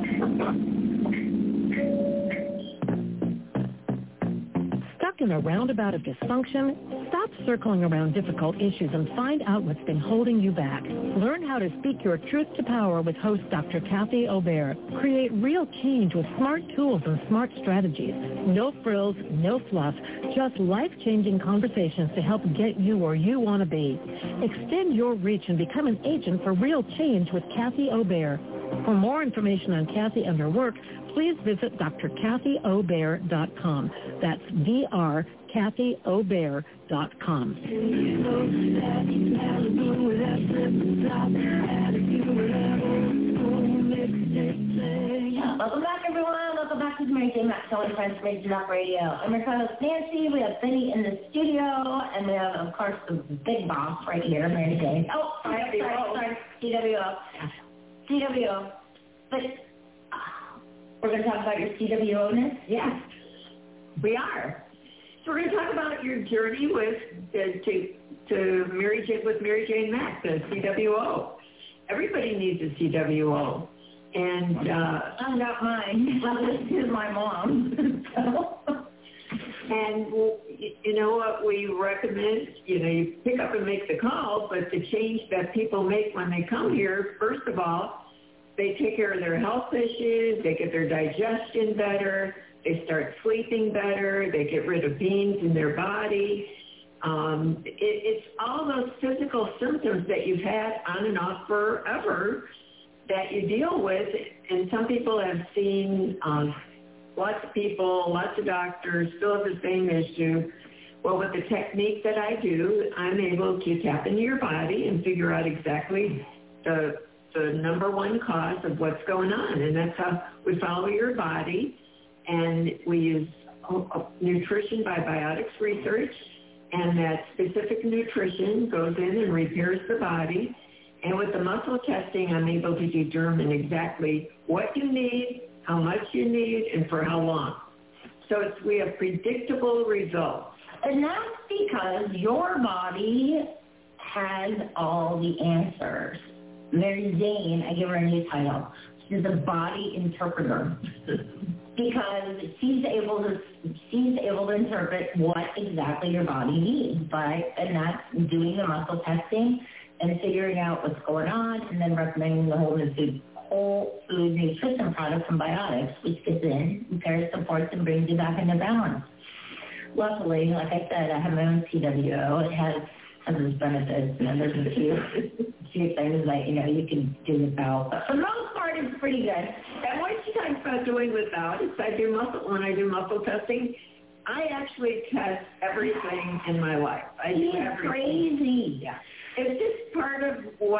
In a roundabout of dysfunction, stop circling around difficult issues and find out what's been holding you back. Learn how to speak your truth to power with host Dr. Kathy Obear. Create real change with smart tools and smart strategies. No frills, no fluff, just life-changing conversations to help get you where you want to be. Extend your reach and become an agent for real change with Kathy Obear. For more information on Kathy and her work, please visit drkathyobear.com. That's drkathyobear.com. Welcome back, everyone. Welcome back to the Mary Jane Mack Show on Transformation Talk Radio. I'm your host, Nancy. We have Benny in the studio, and we have, of course, the big boss right here, Mary Jane. Oh, sorry, CWO. CWO. But we're going to talk about your CWO-ness? Yes, we are. So we're going to talk about your journey with to Mary Jane Mack, the CWO. Everybody needs a CWO. And I've got mine. Well, this is my mom. And you know what we recommend? You pick up and make the call, but the change that people make when they come here, first of all, they take care of their health issues, they get their digestion better, they start sleeping better, they get rid of beans in their body. It's all those physical symptoms that you've had on and off forever that you deal with. And some people have seen lots of people, lots of doctors still have the same issue. Well, with the technique that I do, I'm able to tap into your body and figure out exactly the number one cause of what's going on. And that's how we follow your body. And we use nutrition by Biotics Research. And that specific nutrition goes in and repairs the body. And with the muscle testing, I'm able to determine exactly what you need, how much you need, and for how long. So we have predictable results. And that's because your body has all the answers. Mary Jane, I give her a new title. She's a body interpreter. Because she's able to interpret what exactly your body needs, and that's doing the muscle testing and figuring out what's going on, and then recommending the whole food nutrition product from Biotics, which gets in, repairs, supports, and brings you back into balance. Luckily, like I said, I have my own CWO. It has its benefits, and there's a few things that you can do without. But for the most part, it's pretty good. And what she talks about doing without is when I do muscle testing, I actually test everything in my life. I do everything. Crazy. Yeah. It's just part of what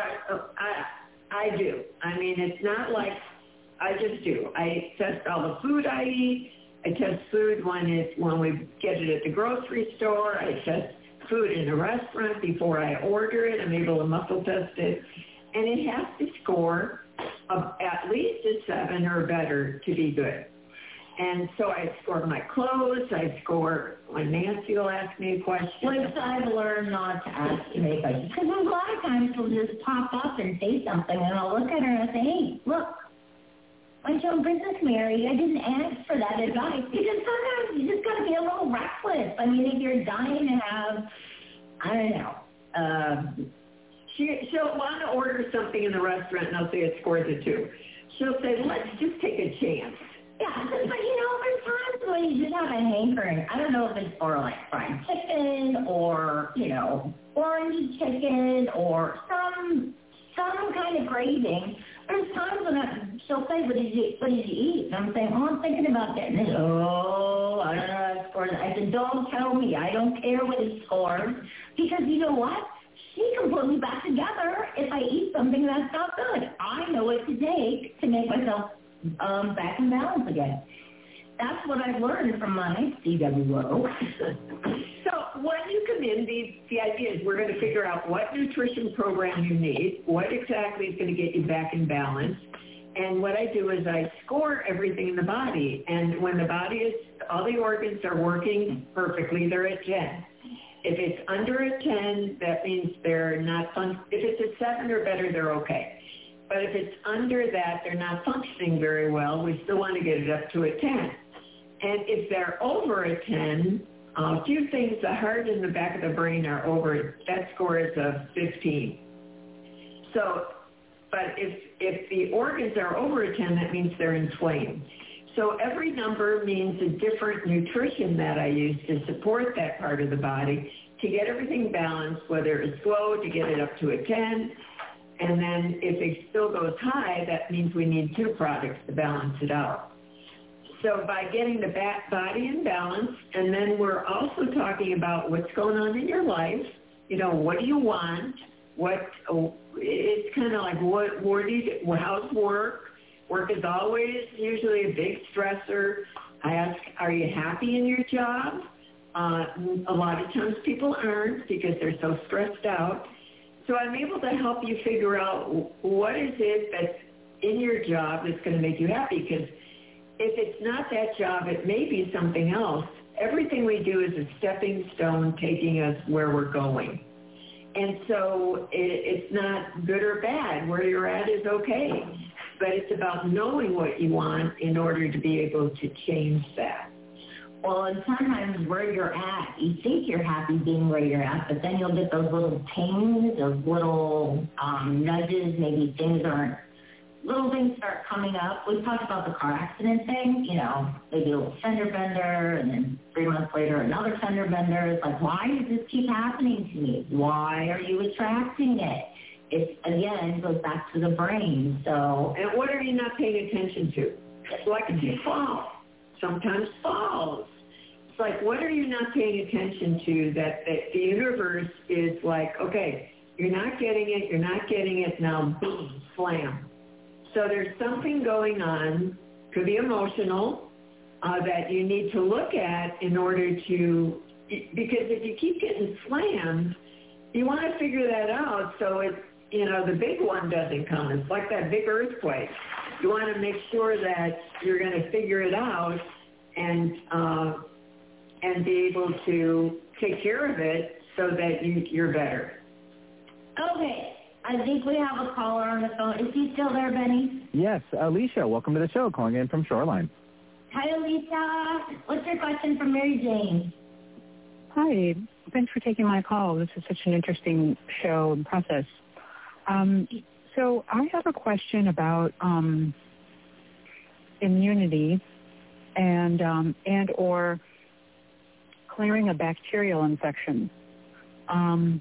I do. I mean, it's not like I just do. I test all the food I eat. I test food when we get it at the grocery store. I test food in a restaurant before I order it. I'm able to muscle test it. And it has to score at least a 7 or better to be good. And so I score my clothes. I score when Nancy will ask me a question. Which I've learned not to ask too many questions. Because a lot of times she'll just pop up and say something, and I'll look at her and say, hey, look, my Joan Princess Mary, I didn't ask for that advice. Because sometimes you just got to be a little reckless. I mean, if you're dying to have, I don't know, she'll want to order something in the restaurant, and I'll say it scores a 2. She'll say, let's just take a chance. Yeah, but there's times when you just have a hankering. I don't know if it's for like fried chicken or, orange chicken or some kind of craving. There's times when she'll say, what did you eat? And I'm saying, I'm thinking about that. And I don't know how it scores. I said, don't tell me. I don't care what it scores. Because you know what? She can put me back together if I eat something that's not good. I know what to take to make myself back in balance again. That's what I've learned from my CWO. So when you come in, the idea is we're going to figure out what nutrition program you need, what exactly is going to get you back in balance. And what I do is I score everything in the body. And when the body all the organs are working perfectly, they're at 10. If it's under a 10, that means they're not if it's a 7 or better, they're okay. But if it's under that, they're not functioning very well. We still want to get it up to a 10. And if they're over a 10, a few things, the heart and the back of the brain are over, that score is a 15. So, but if the organs are over a 10, that means they're inflamed. So every number means a different nutrition that I use to support that part of the body to get everything balanced, whether it's slow to get it up to a 10. And then if it still goes high, that means we need 2 products to balance it out. So by getting the body in balance, and then we're also talking about what's going on in your life. What do you want? It's kind of like how's work? Work is always usually a big stressor. I ask, are you happy in your job? A lot of times people aren't because they're so stressed out. So I'm able to help you figure out what is it that's in your job that's going to make you happy. Because if it's not that job, it may be something else. Everything we do is a stepping stone taking us where we're going. And so it's not good or bad. Where you're at is okay. But it's about knowing what you want in order to be able to change that. Well, and sometimes where you're at, you think you're happy being where you're at, but then you'll get those little pings, those little nudges, maybe little things start coming up. We talked about the car accident thing, maybe a little fender bender, and then 3 months later another fender bender. It's like, why does this keep happening to me? Why are you attracting it? It, again, goes back to the brain. So, and what are you not paying attention to? It's like if you fall, sometimes falls. It's like, what are you not paying attention to that the universe is like, okay, you're not getting it, now boom, slam. So there's something going on, could be emotional, that you need to look at in order to, because if you keep getting slammed, you want to figure that out so it's, the big one doesn't come. It's like that big earthquake. You want to make sure that you're going to figure it out and be able to take care of it so that you're better. Okay. I think we have a caller on the phone. Is he still there, Benny? Yes, Alicia, welcome to the show, calling in from Shoreline. Hi, Alicia. What's your question from Mary Jane? Hi. Thanks for taking my call. This is such an interesting show and process. So I have a question about immunity and or clearing a bacterial infection. And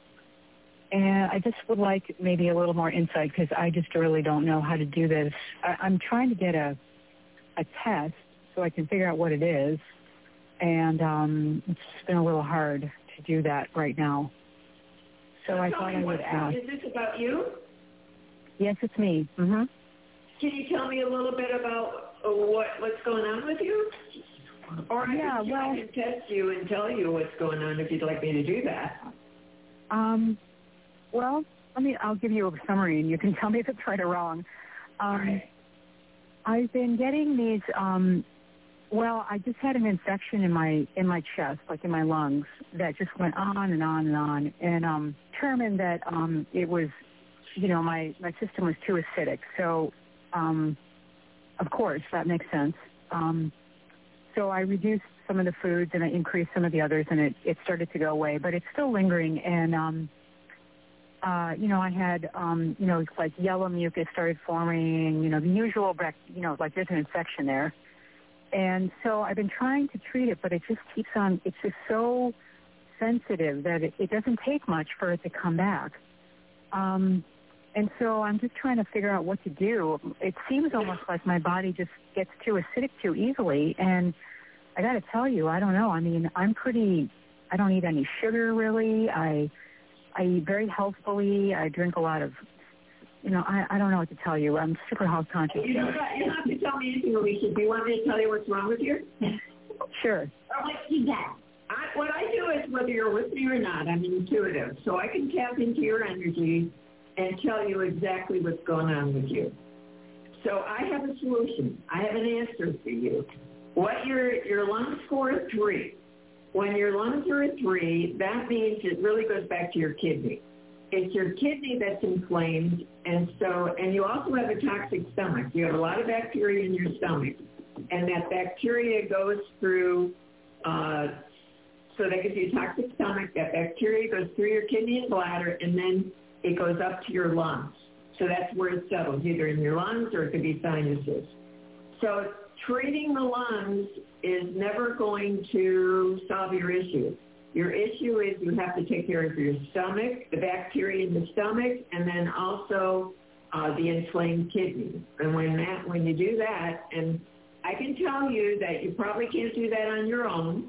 I just would like maybe a little more insight because I just really don't know how to do this. I'm trying to get a test so I can figure out what it is. and it's been a little hard to do that right now. So I thought I would ask. Is this about you? Yes, it's me. Mm-hmm. Can you tell me a little bit about what's going on with you? Or I can test you and tell you what's going on if you'd like me to do that. Well, I'll give you a summary and you can tell me if it's right or wrong. I've been getting these, I just had an infection in my chest, like in my lungs, that just went on and on and on, and determined that it was, my system was too acidic. So, of course, that makes sense. So I reduced some of the foods and I increased some of the others, and it started to go away, but it's still lingering. And, I had, like yellow mucus started forming, the usual, like there's an infection there. And so I've been trying to treat it, but it just keeps on, it's just so sensitive that it doesn't take much for it to come back. And so I'm just trying to figure out what to do. It seems almost like my body just gets too acidic too easily. And I got to tell you, I don't know. I don't eat any sugar really. I eat very healthfully. I drink a lot of, I don't know what to tell you. I'm super health conscious. You don't have to tell me anything, Alicia. Do you want me to tell you what's wrong with you? Sure. Or what you got? What I do is, whether you're with me or not, I'm intuitive. So I can tap into your energy and tell you exactly what's going on with you. So I have a solution. I have an answer for you. What your lung score is 3. When your lungs are at 3, that means it really goes back to your kidney. It's your kidney that's inflamed, and you also have a toxic stomach. You have a lot of bacteria in your stomach, and that bacteria goes through, so that gives you a toxic stomach. That bacteria goes through your kidney and bladder, and then it goes up to your lungs. So that's where it settles, either in your lungs or it could be sinuses. So treating the lungs is never going to solve your issue. Your issue is you have to take care of your stomach, the bacteria in the stomach, and then also the inflamed kidney. And when you do that, and I can tell you that you probably can't do that on your own,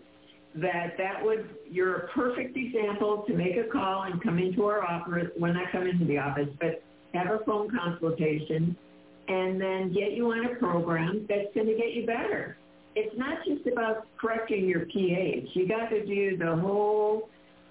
you're a perfect example to make a call and come into our office, well, not come into the office, but have a phone consultation and then get you on a program that's going to get you better. It's not just about correcting your pH. You got to do the whole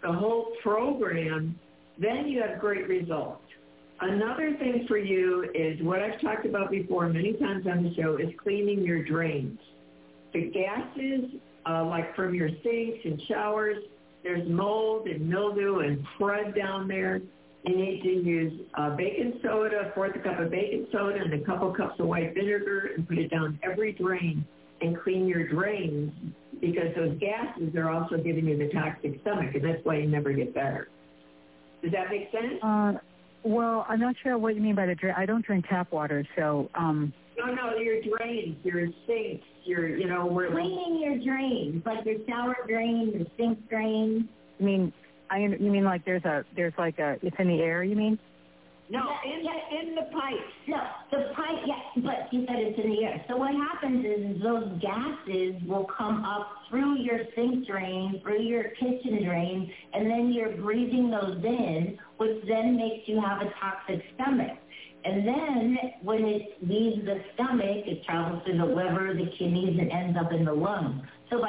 program, then you have great results. Another thing for you is what I've talked about before many times on the show is cleaning your drains. The gases, like from your sinks and showers, there's mold and mildew and crud down there. You need to use baking soda, 1/4 cup of baking soda and a couple cups of white vinegar and put it down every drain and clean your drains, because those gases are also giving you the toxic stomach, and that's why you never get better. Does that make sense? Well, I'm not sure what you mean by the drain. I don't drink tap water, so... No, your drains, your sinks, cleaning your drains, like your shower drain, your sink drain. You mean like it's in the air, you mean? No, in the pipes. No, the pipe, yes, but you said it's in the air. So what happens is those gases will come up through your sink drain, through your kitchen drain, and then you're breathing those in, which then makes you have a toxic stomach. And then when it leaves the stomach, it travels through the liver, the kidneys, and ends up in the lungs. So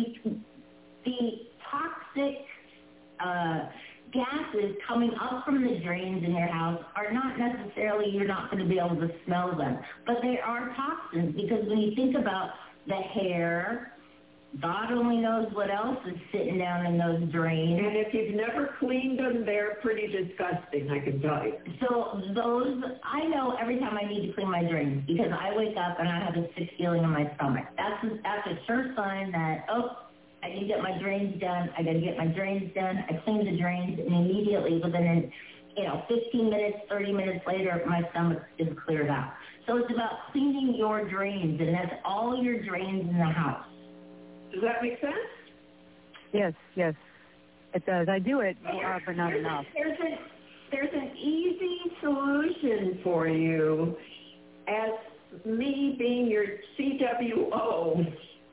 the toxic gases coming up from the drains in your house are not necessarily, you're not going to be able to smell them, but they are toxins, because when you think about the hair, God only knows what else is sitting down in those drains. And if you've never cleaned them, they're pretty disgusting, I can tell you. So those, I know every time I need to clean my drains, because I wake up and I have a sick feeling in my stomach. That's a sure sign that, I need to get my drains done. I got to get my drains done. I clean the drains, and immediately within, 15 minutes, 30 minutes later, my stomach is cleared out. So it's about cleaning your drains, and that's all your drains in the house. Does that make sense? Yes, it does. I do it, but not enough. There's an easy solution for you as me being your CWO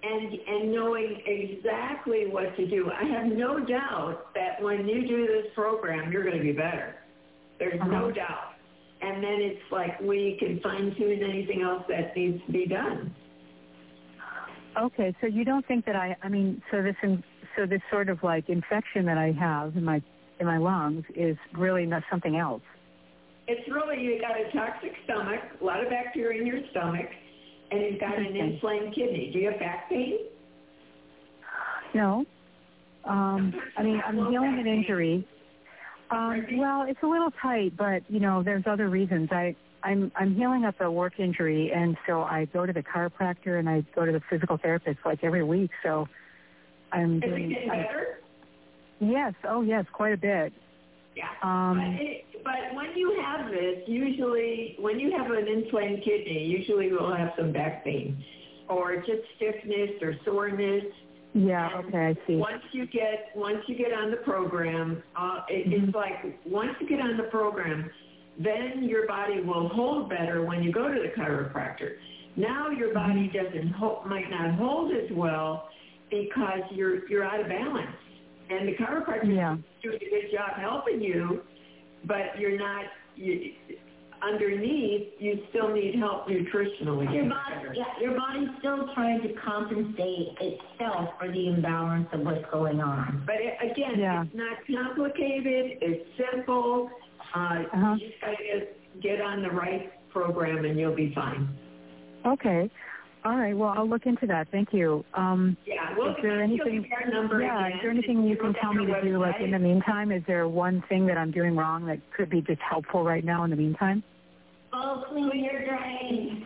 and knowing exactly what to do. I have no doubt that when you do this program, you're going to be better. There's no doubt. And then it's like we can fine-tune anything else that needs to be done. Okay, so you don't think that so this sort of like infection that I have in my lungs is really not something else? It's really, you got a toxic stomach, a lot of bacteria in your stomach, and you've got an inflamed kidney. Do you have back pain? No. I'm healing an injury. Well, it's a little tight, but, there's other reasons. I'm healing up a work injury, and so I go to the chiropractor and I go to the physical therapist like every week. So I'm doing. Is it getting better? Yes. Oh, yes, quite a bit. Yeah. But when you have this, usually when you have an inflamed kidney, usually we'll have some back pain, or just stiffness or soreness. Yeah. Okay, I see. Once you get on the program, it's like once you get on the program, then your body will hold better when you go to the chiropractor. Now your body might not hold as well because you're out of balance, and the chiropractor is doing a good job helping you, but you're not. Underneath, you still need help nutritionally. Your body's still trying to compensate itself for the imbalance of what's going on. But it's not complicated. It's simple. You just got to get on the right program, and you'll be fine. Okay. All right. Well, I'll look into that. Thank you. Is there anything? Is there anything you can tell me to do, like in the meantime? Is there one thing that I'm doing wrong that could be just helpful right now in the meantime? Oh, clean your drains.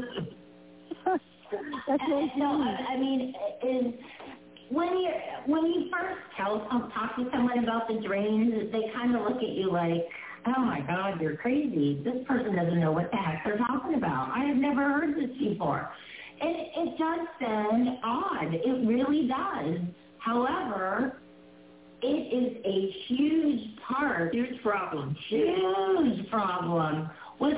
That's really is when you first talk to someone about the drains, they kind of look at you like, oh my God, you're crazy. This person doesn't know what the heck they're talking about. I have never heard this before. And it does sound odd. It really does. However, it is a huge problem with,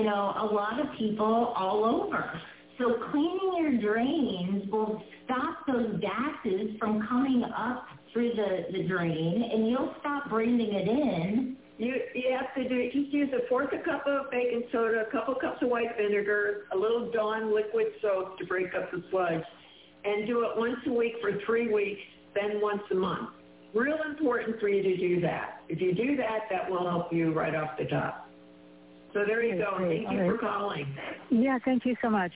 a lot of people all over. So cleaning your drains will stop those gases from coming up through the drain, and you'll stop breathing it in. You have to just use a fourth a cup of baking soda, a couple cups of white vinegar, a little Dawn liquid soap to break up the sludge, and do it once a week for 3 weeks, then once a month. Real important for you to do that. If you do that, that will help you right off the top. So there you go. Thank you for calling. Yeah, thank you so much.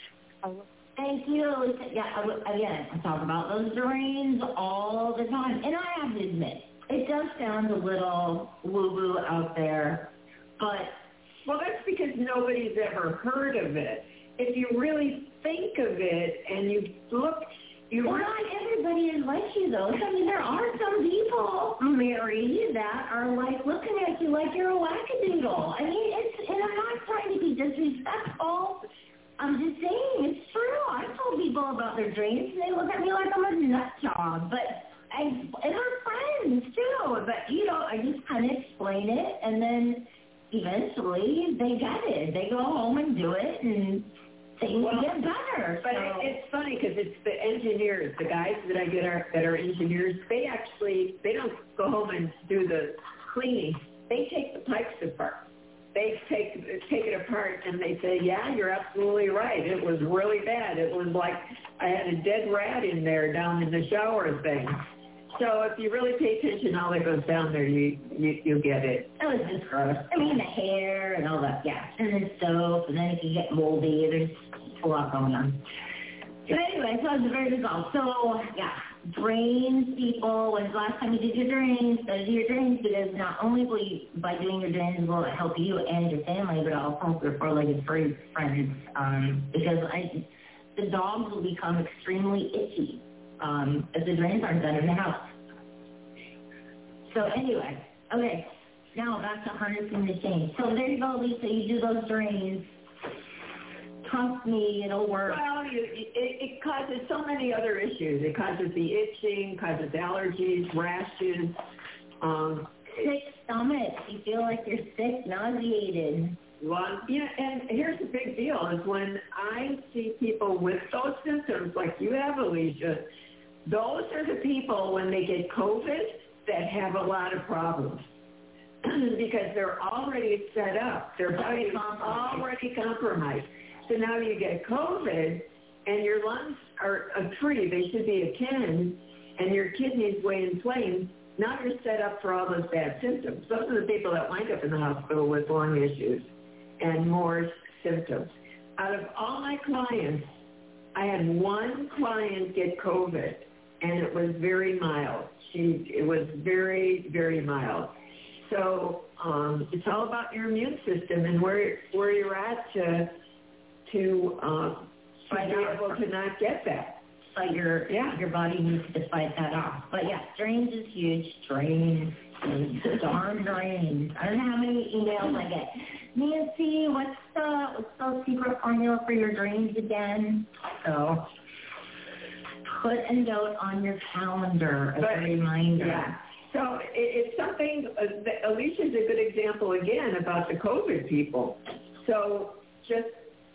Thank you. Yeah, again, I talk about those drains all the time. And I have to admit, it does sound a little woo-woo out there, but... Well, that's because nobody's ever heard of it. If you really think of it and you look... Well, not everybody is like you, though. I mean, there are some people, Mary, that are, like, looking at you like you're a wackadoodle. I mean, and I'm not trying to be disrespectful. I'm just saying it's true. I've told people about their dreams, and they look at me like I'm a nut job. And we're friends, too. But, I just kind of explain it, and then eventually they get it. They go home and do it, and things get better. But it's funny because it's the engineers, the guys that I get that are engineers, they don't go home and do the cleaning. They take the pipes apart. They take it apart and they say, yeah, you're absolutely right. It was really bad. It was like I had a dead rat in there down in the shower thing. So if you really pay attention to all that goes down there, you get it. That was just gross. I mean, the hair and all that, and then soap, and then it can get moldy. There's a lot going on. But anyway, so it's very resolved. So, drains, people. When's the last time you did your drains? Study your drains, because not only will you, by doing your drains, will it help you and your family, but also your four-legged furry friends, because the dogs will become extremely itchy if the drains aren't done in the house. So anyway, okay, now back to harnessing the change. So there you go, Lisa. You do those drains. Trust me, it'll work. Well, it causes so many other issues. It causes the itching, causes allergies, rashes. Sick stomach. You feel like you're sick, nauseated. Yeah, and here's the big deal is when I see people with those symptoms, like you have, Alicia, those are the people when they get COVID that have a lot of problems because they're already set up. Their body is already compromised. So now you get COVID and your lungs are a 3, they should be a 10, and your kidneys weigh inflamed. Now you're set up for all those bad symptoms. Those are the people that wind up in the hospital with lung issues and more symptoms. Out of all my clients, I had one client get COVID, and it was very mild. It was very, very mild. So it's all about your immune system and where you're at to be able to not get that. But your body needs to fight that off. But yeah, drains is huge. Drains. Darn drains. I don't know how many emails I get. Nancy, what's the secret formula for your drains again? So put a note on your calendar as a reminder. Yeah. So it's something, Alicia's a good example again about the COVID people. So just,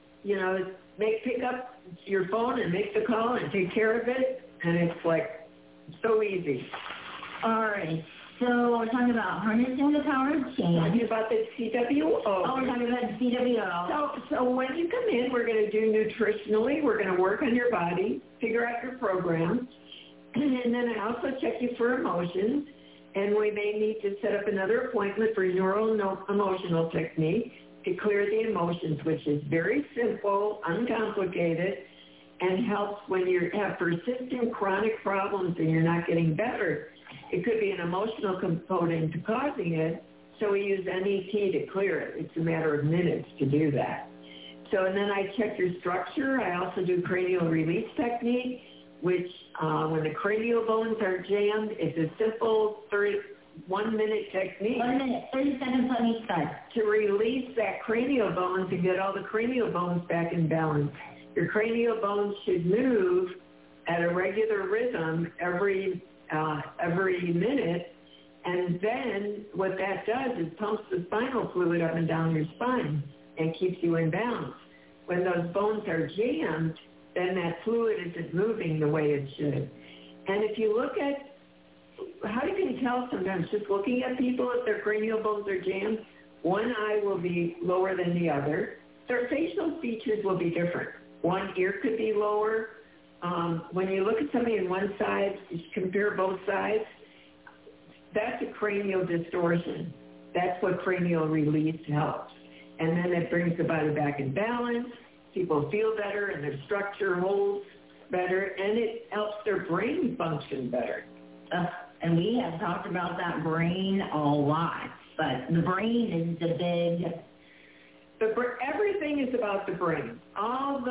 pick up your phone and make the call and take care of it, and it's like so easy. All right. So we're talking about harnessing the power of change. Talking about the CWO. Oh, we're talking about the CWO. So when you come in, we're going to do nutritionally. We're going to work on your body, figure out your program, and then I also check you for emotions. And we may need to set up another appointment for neuro-emotional technique to clear the emotions, which is very simple, uncomplicated, and helps when you have persistent chronic problems and you're not getting better. It could be an emotional component to causing it, so we use NET to clear it. It's a matter of minutes to do that. So, and then I check your structure. I also do cranial release technique, which when the cranial bones are jammed, it's a simple 1-minute technique. 1 minute, 30 seconds on each side. To release that cranial bone to get all the cranial bones back in balance. Your cranial bones should move at a regular rhythm every minute, and then what that does is pumps the spinal fluid up and down your spine and keeps you in balance. When those bones are jammed, then that fluid isn't moving the way it should. And if you look at, how you can tell sometimes just looking at people if their cranial bones are jammed, one eye will be lower than the other. Their facial features will be different. One ear could be lower. When you look at somebody on one side, you compare both sides, that's a cranial distortion. That's what cranial release helps. And then it brings the body back in balance. People feel better and their structure holds better, and it helps their brain function better. And we have talked about that brain a lot, but the brain is the big... Everything is about the brain. All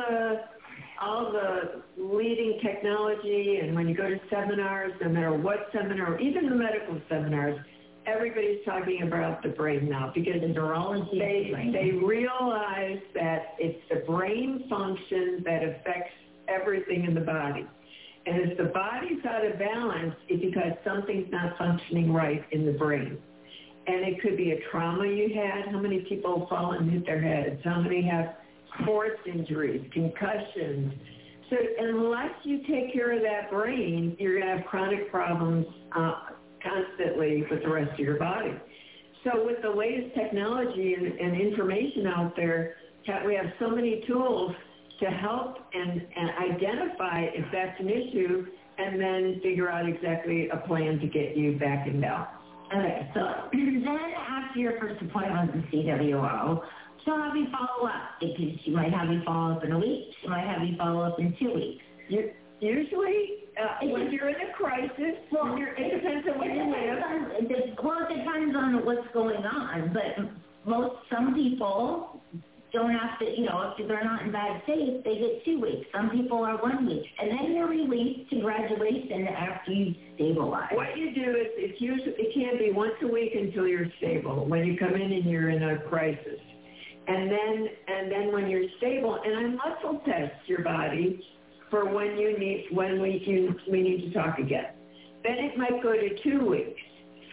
the leading technology, and when you go to seminars, no matter what seminar, even the medical seminars, everybody's talking about the brain now because neurology. They realize that it's the brain function that affects everything in the body. And if the body's out of balance, it's because something's not functioning right in the brain. And it could be a trauma you had. How many people fall and hit their heads? How many have sports injuries, concussions? So unless you take care of that brain, you're going to have chronic problems constantly with the rest of your body. So with the latest technology and information out there, we have so many tools to help and identify if that's an issue and then figure out exactly a plan to get you back in balance. Okay, so then after your first appointment with the CWO, she'll have you follow up because she might have you follow up in a week. She might have you follow up in 2 weeks. Usually, when you're in a crisis, it depends on where you live. Well, it depends on what's going on, but some people don't have to, if they're not in bad shape, they get 2 weeks. Some people are 1 week. And then you're released to graduation after you stabilize. What you do is it can be once a week until you're stable, when you come in and you're in a crisis. And then when you're stable, and I muscle test your body for when we need to talk again. Then it might go to 2 weeks.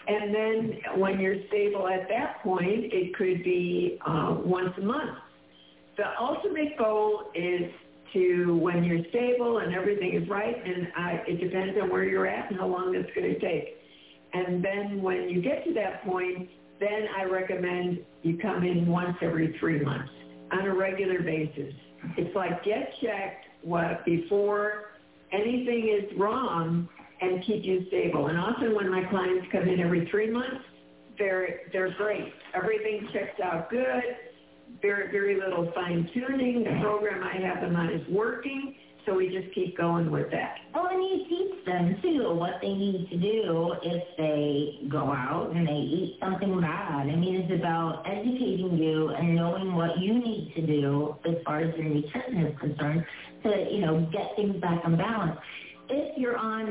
And then when you're stable at that point, it could be once a month. The ultimate goal is to, when you're stable and everything is right, and it depends on where you're at and how long it's going to take. And then when you get to that point, then I recommend you come in once every 3 months on a regular basis. It's like get checked before anything is wrong and keep you stable. And often when my clients come in every 3 months, they're great. Everything checks out good. Very, very little fine-tuning. The program I have them on is working, so we just keep going with that. Well, and you teach them, too, what they need to do if they go out and they eat something bad. I mean, it's about educating you and knowing what you need to do as far as your nutrition is concerned to, get things back in balance. If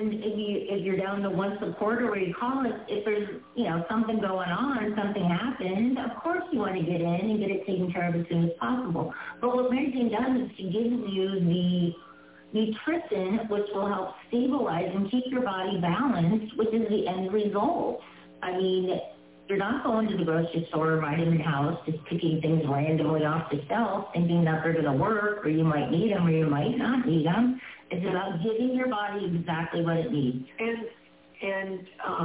you're down to once a quarter, where you call it, if there's, something going on, something happened, of course you want to get in and get it taken care of as soon as possible. But what Mary Jane does is she gives you the nutrition, which will help stabilize and keep your body balanced, which is the end result. I mean, you're not going to the grocery store or Vitamin House just picking things randomly off the shelf thinking that they're going to work, or you might need them or you might not need them. It's about giving your body exactly what it needs. And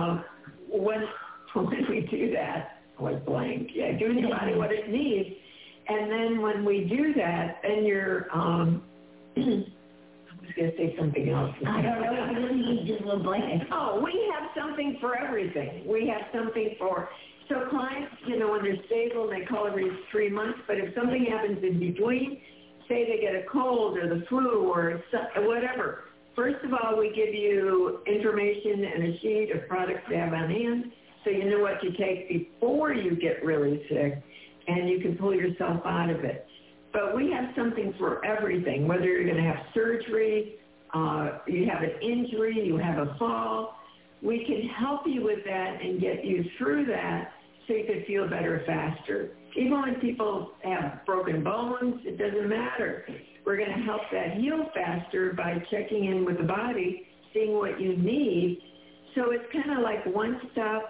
when we do that, I was blank. Yeah, giving your body what it needs. And then when we do that, then you're, I was going to say something else. I don't know. You just went blank. Oh, we have something for everything. We have something for, so clients, when they're stable, they call every 3 months, but if something happens in between, say they get a cold or the flu or whatever, first of all, we give you information and a sheet of products to have on hand so you know what to take before you get really sick, and you can pull yourself out of it. But we have something for everything, whether you're going to have surgery, you have an injury, you have a fall. We can help you with that and get you through that so you can feel better faster. Even when people have broken bones, it doesn't matter. We're going to help that heal faster by checking in with the body, seeing what you need. So it's kind of like one-stop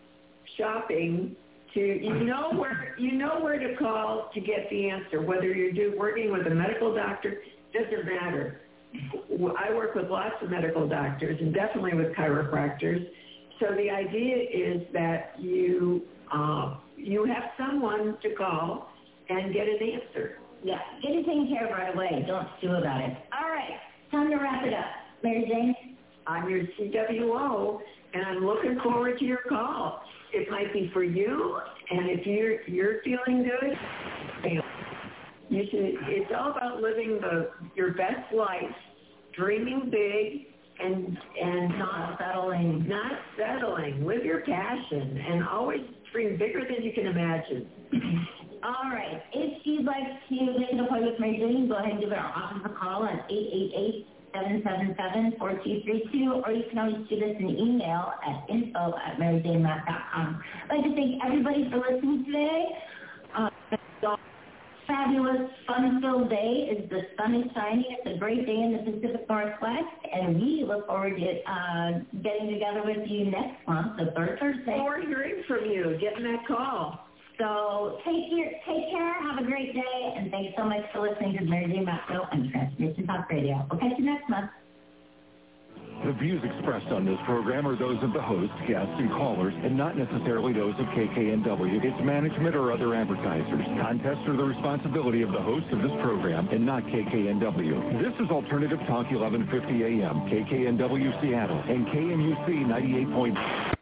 shopping. You know where to call to get the answer. Whether you're working with a medical doctor, doesn't matter. I work with lots of medical doctors and definitely with chiropractors. So the idea is that you have someone to call and get an answer. Yeah, get it taken care of right away. Don't stew about it. All right, time to wrap it up. Mary Jane? I'm your CWO, and I'm looking forward to your call. It might be for you, and if you're feeling good, you should. It's all about living your best life, dreaming big, and not settling. Live your passion, and always dream bigger than you can imagine. All right. If you'd like to make an appointment with Mary Jane, go ahead and give our office a call at 888-777-4232, or you can always shoot us an email at info@maryjanematt.com. I'd like to thank everybody for listening today. Fabulous, fun-filled day. The sun is shining. It's a great day in the Pacific Northwest, and we look forward to getting together with you next month, the third Thursday. Or hearing from you, getting that call. So take care, have a great day, and thanks so much for listening to the Mary Jane Matt Show on Transformation Talk Radio. We'll catch you next month. The views expressed on this program are those of the host, guests, and callers, and not necessarily those of KKNW, its management, or other advertisers. Contests are the responsibility of the host of this program and not KKNW. This is Alternative Talk 1150 AM, KKNW Seattle, and KMUC 98.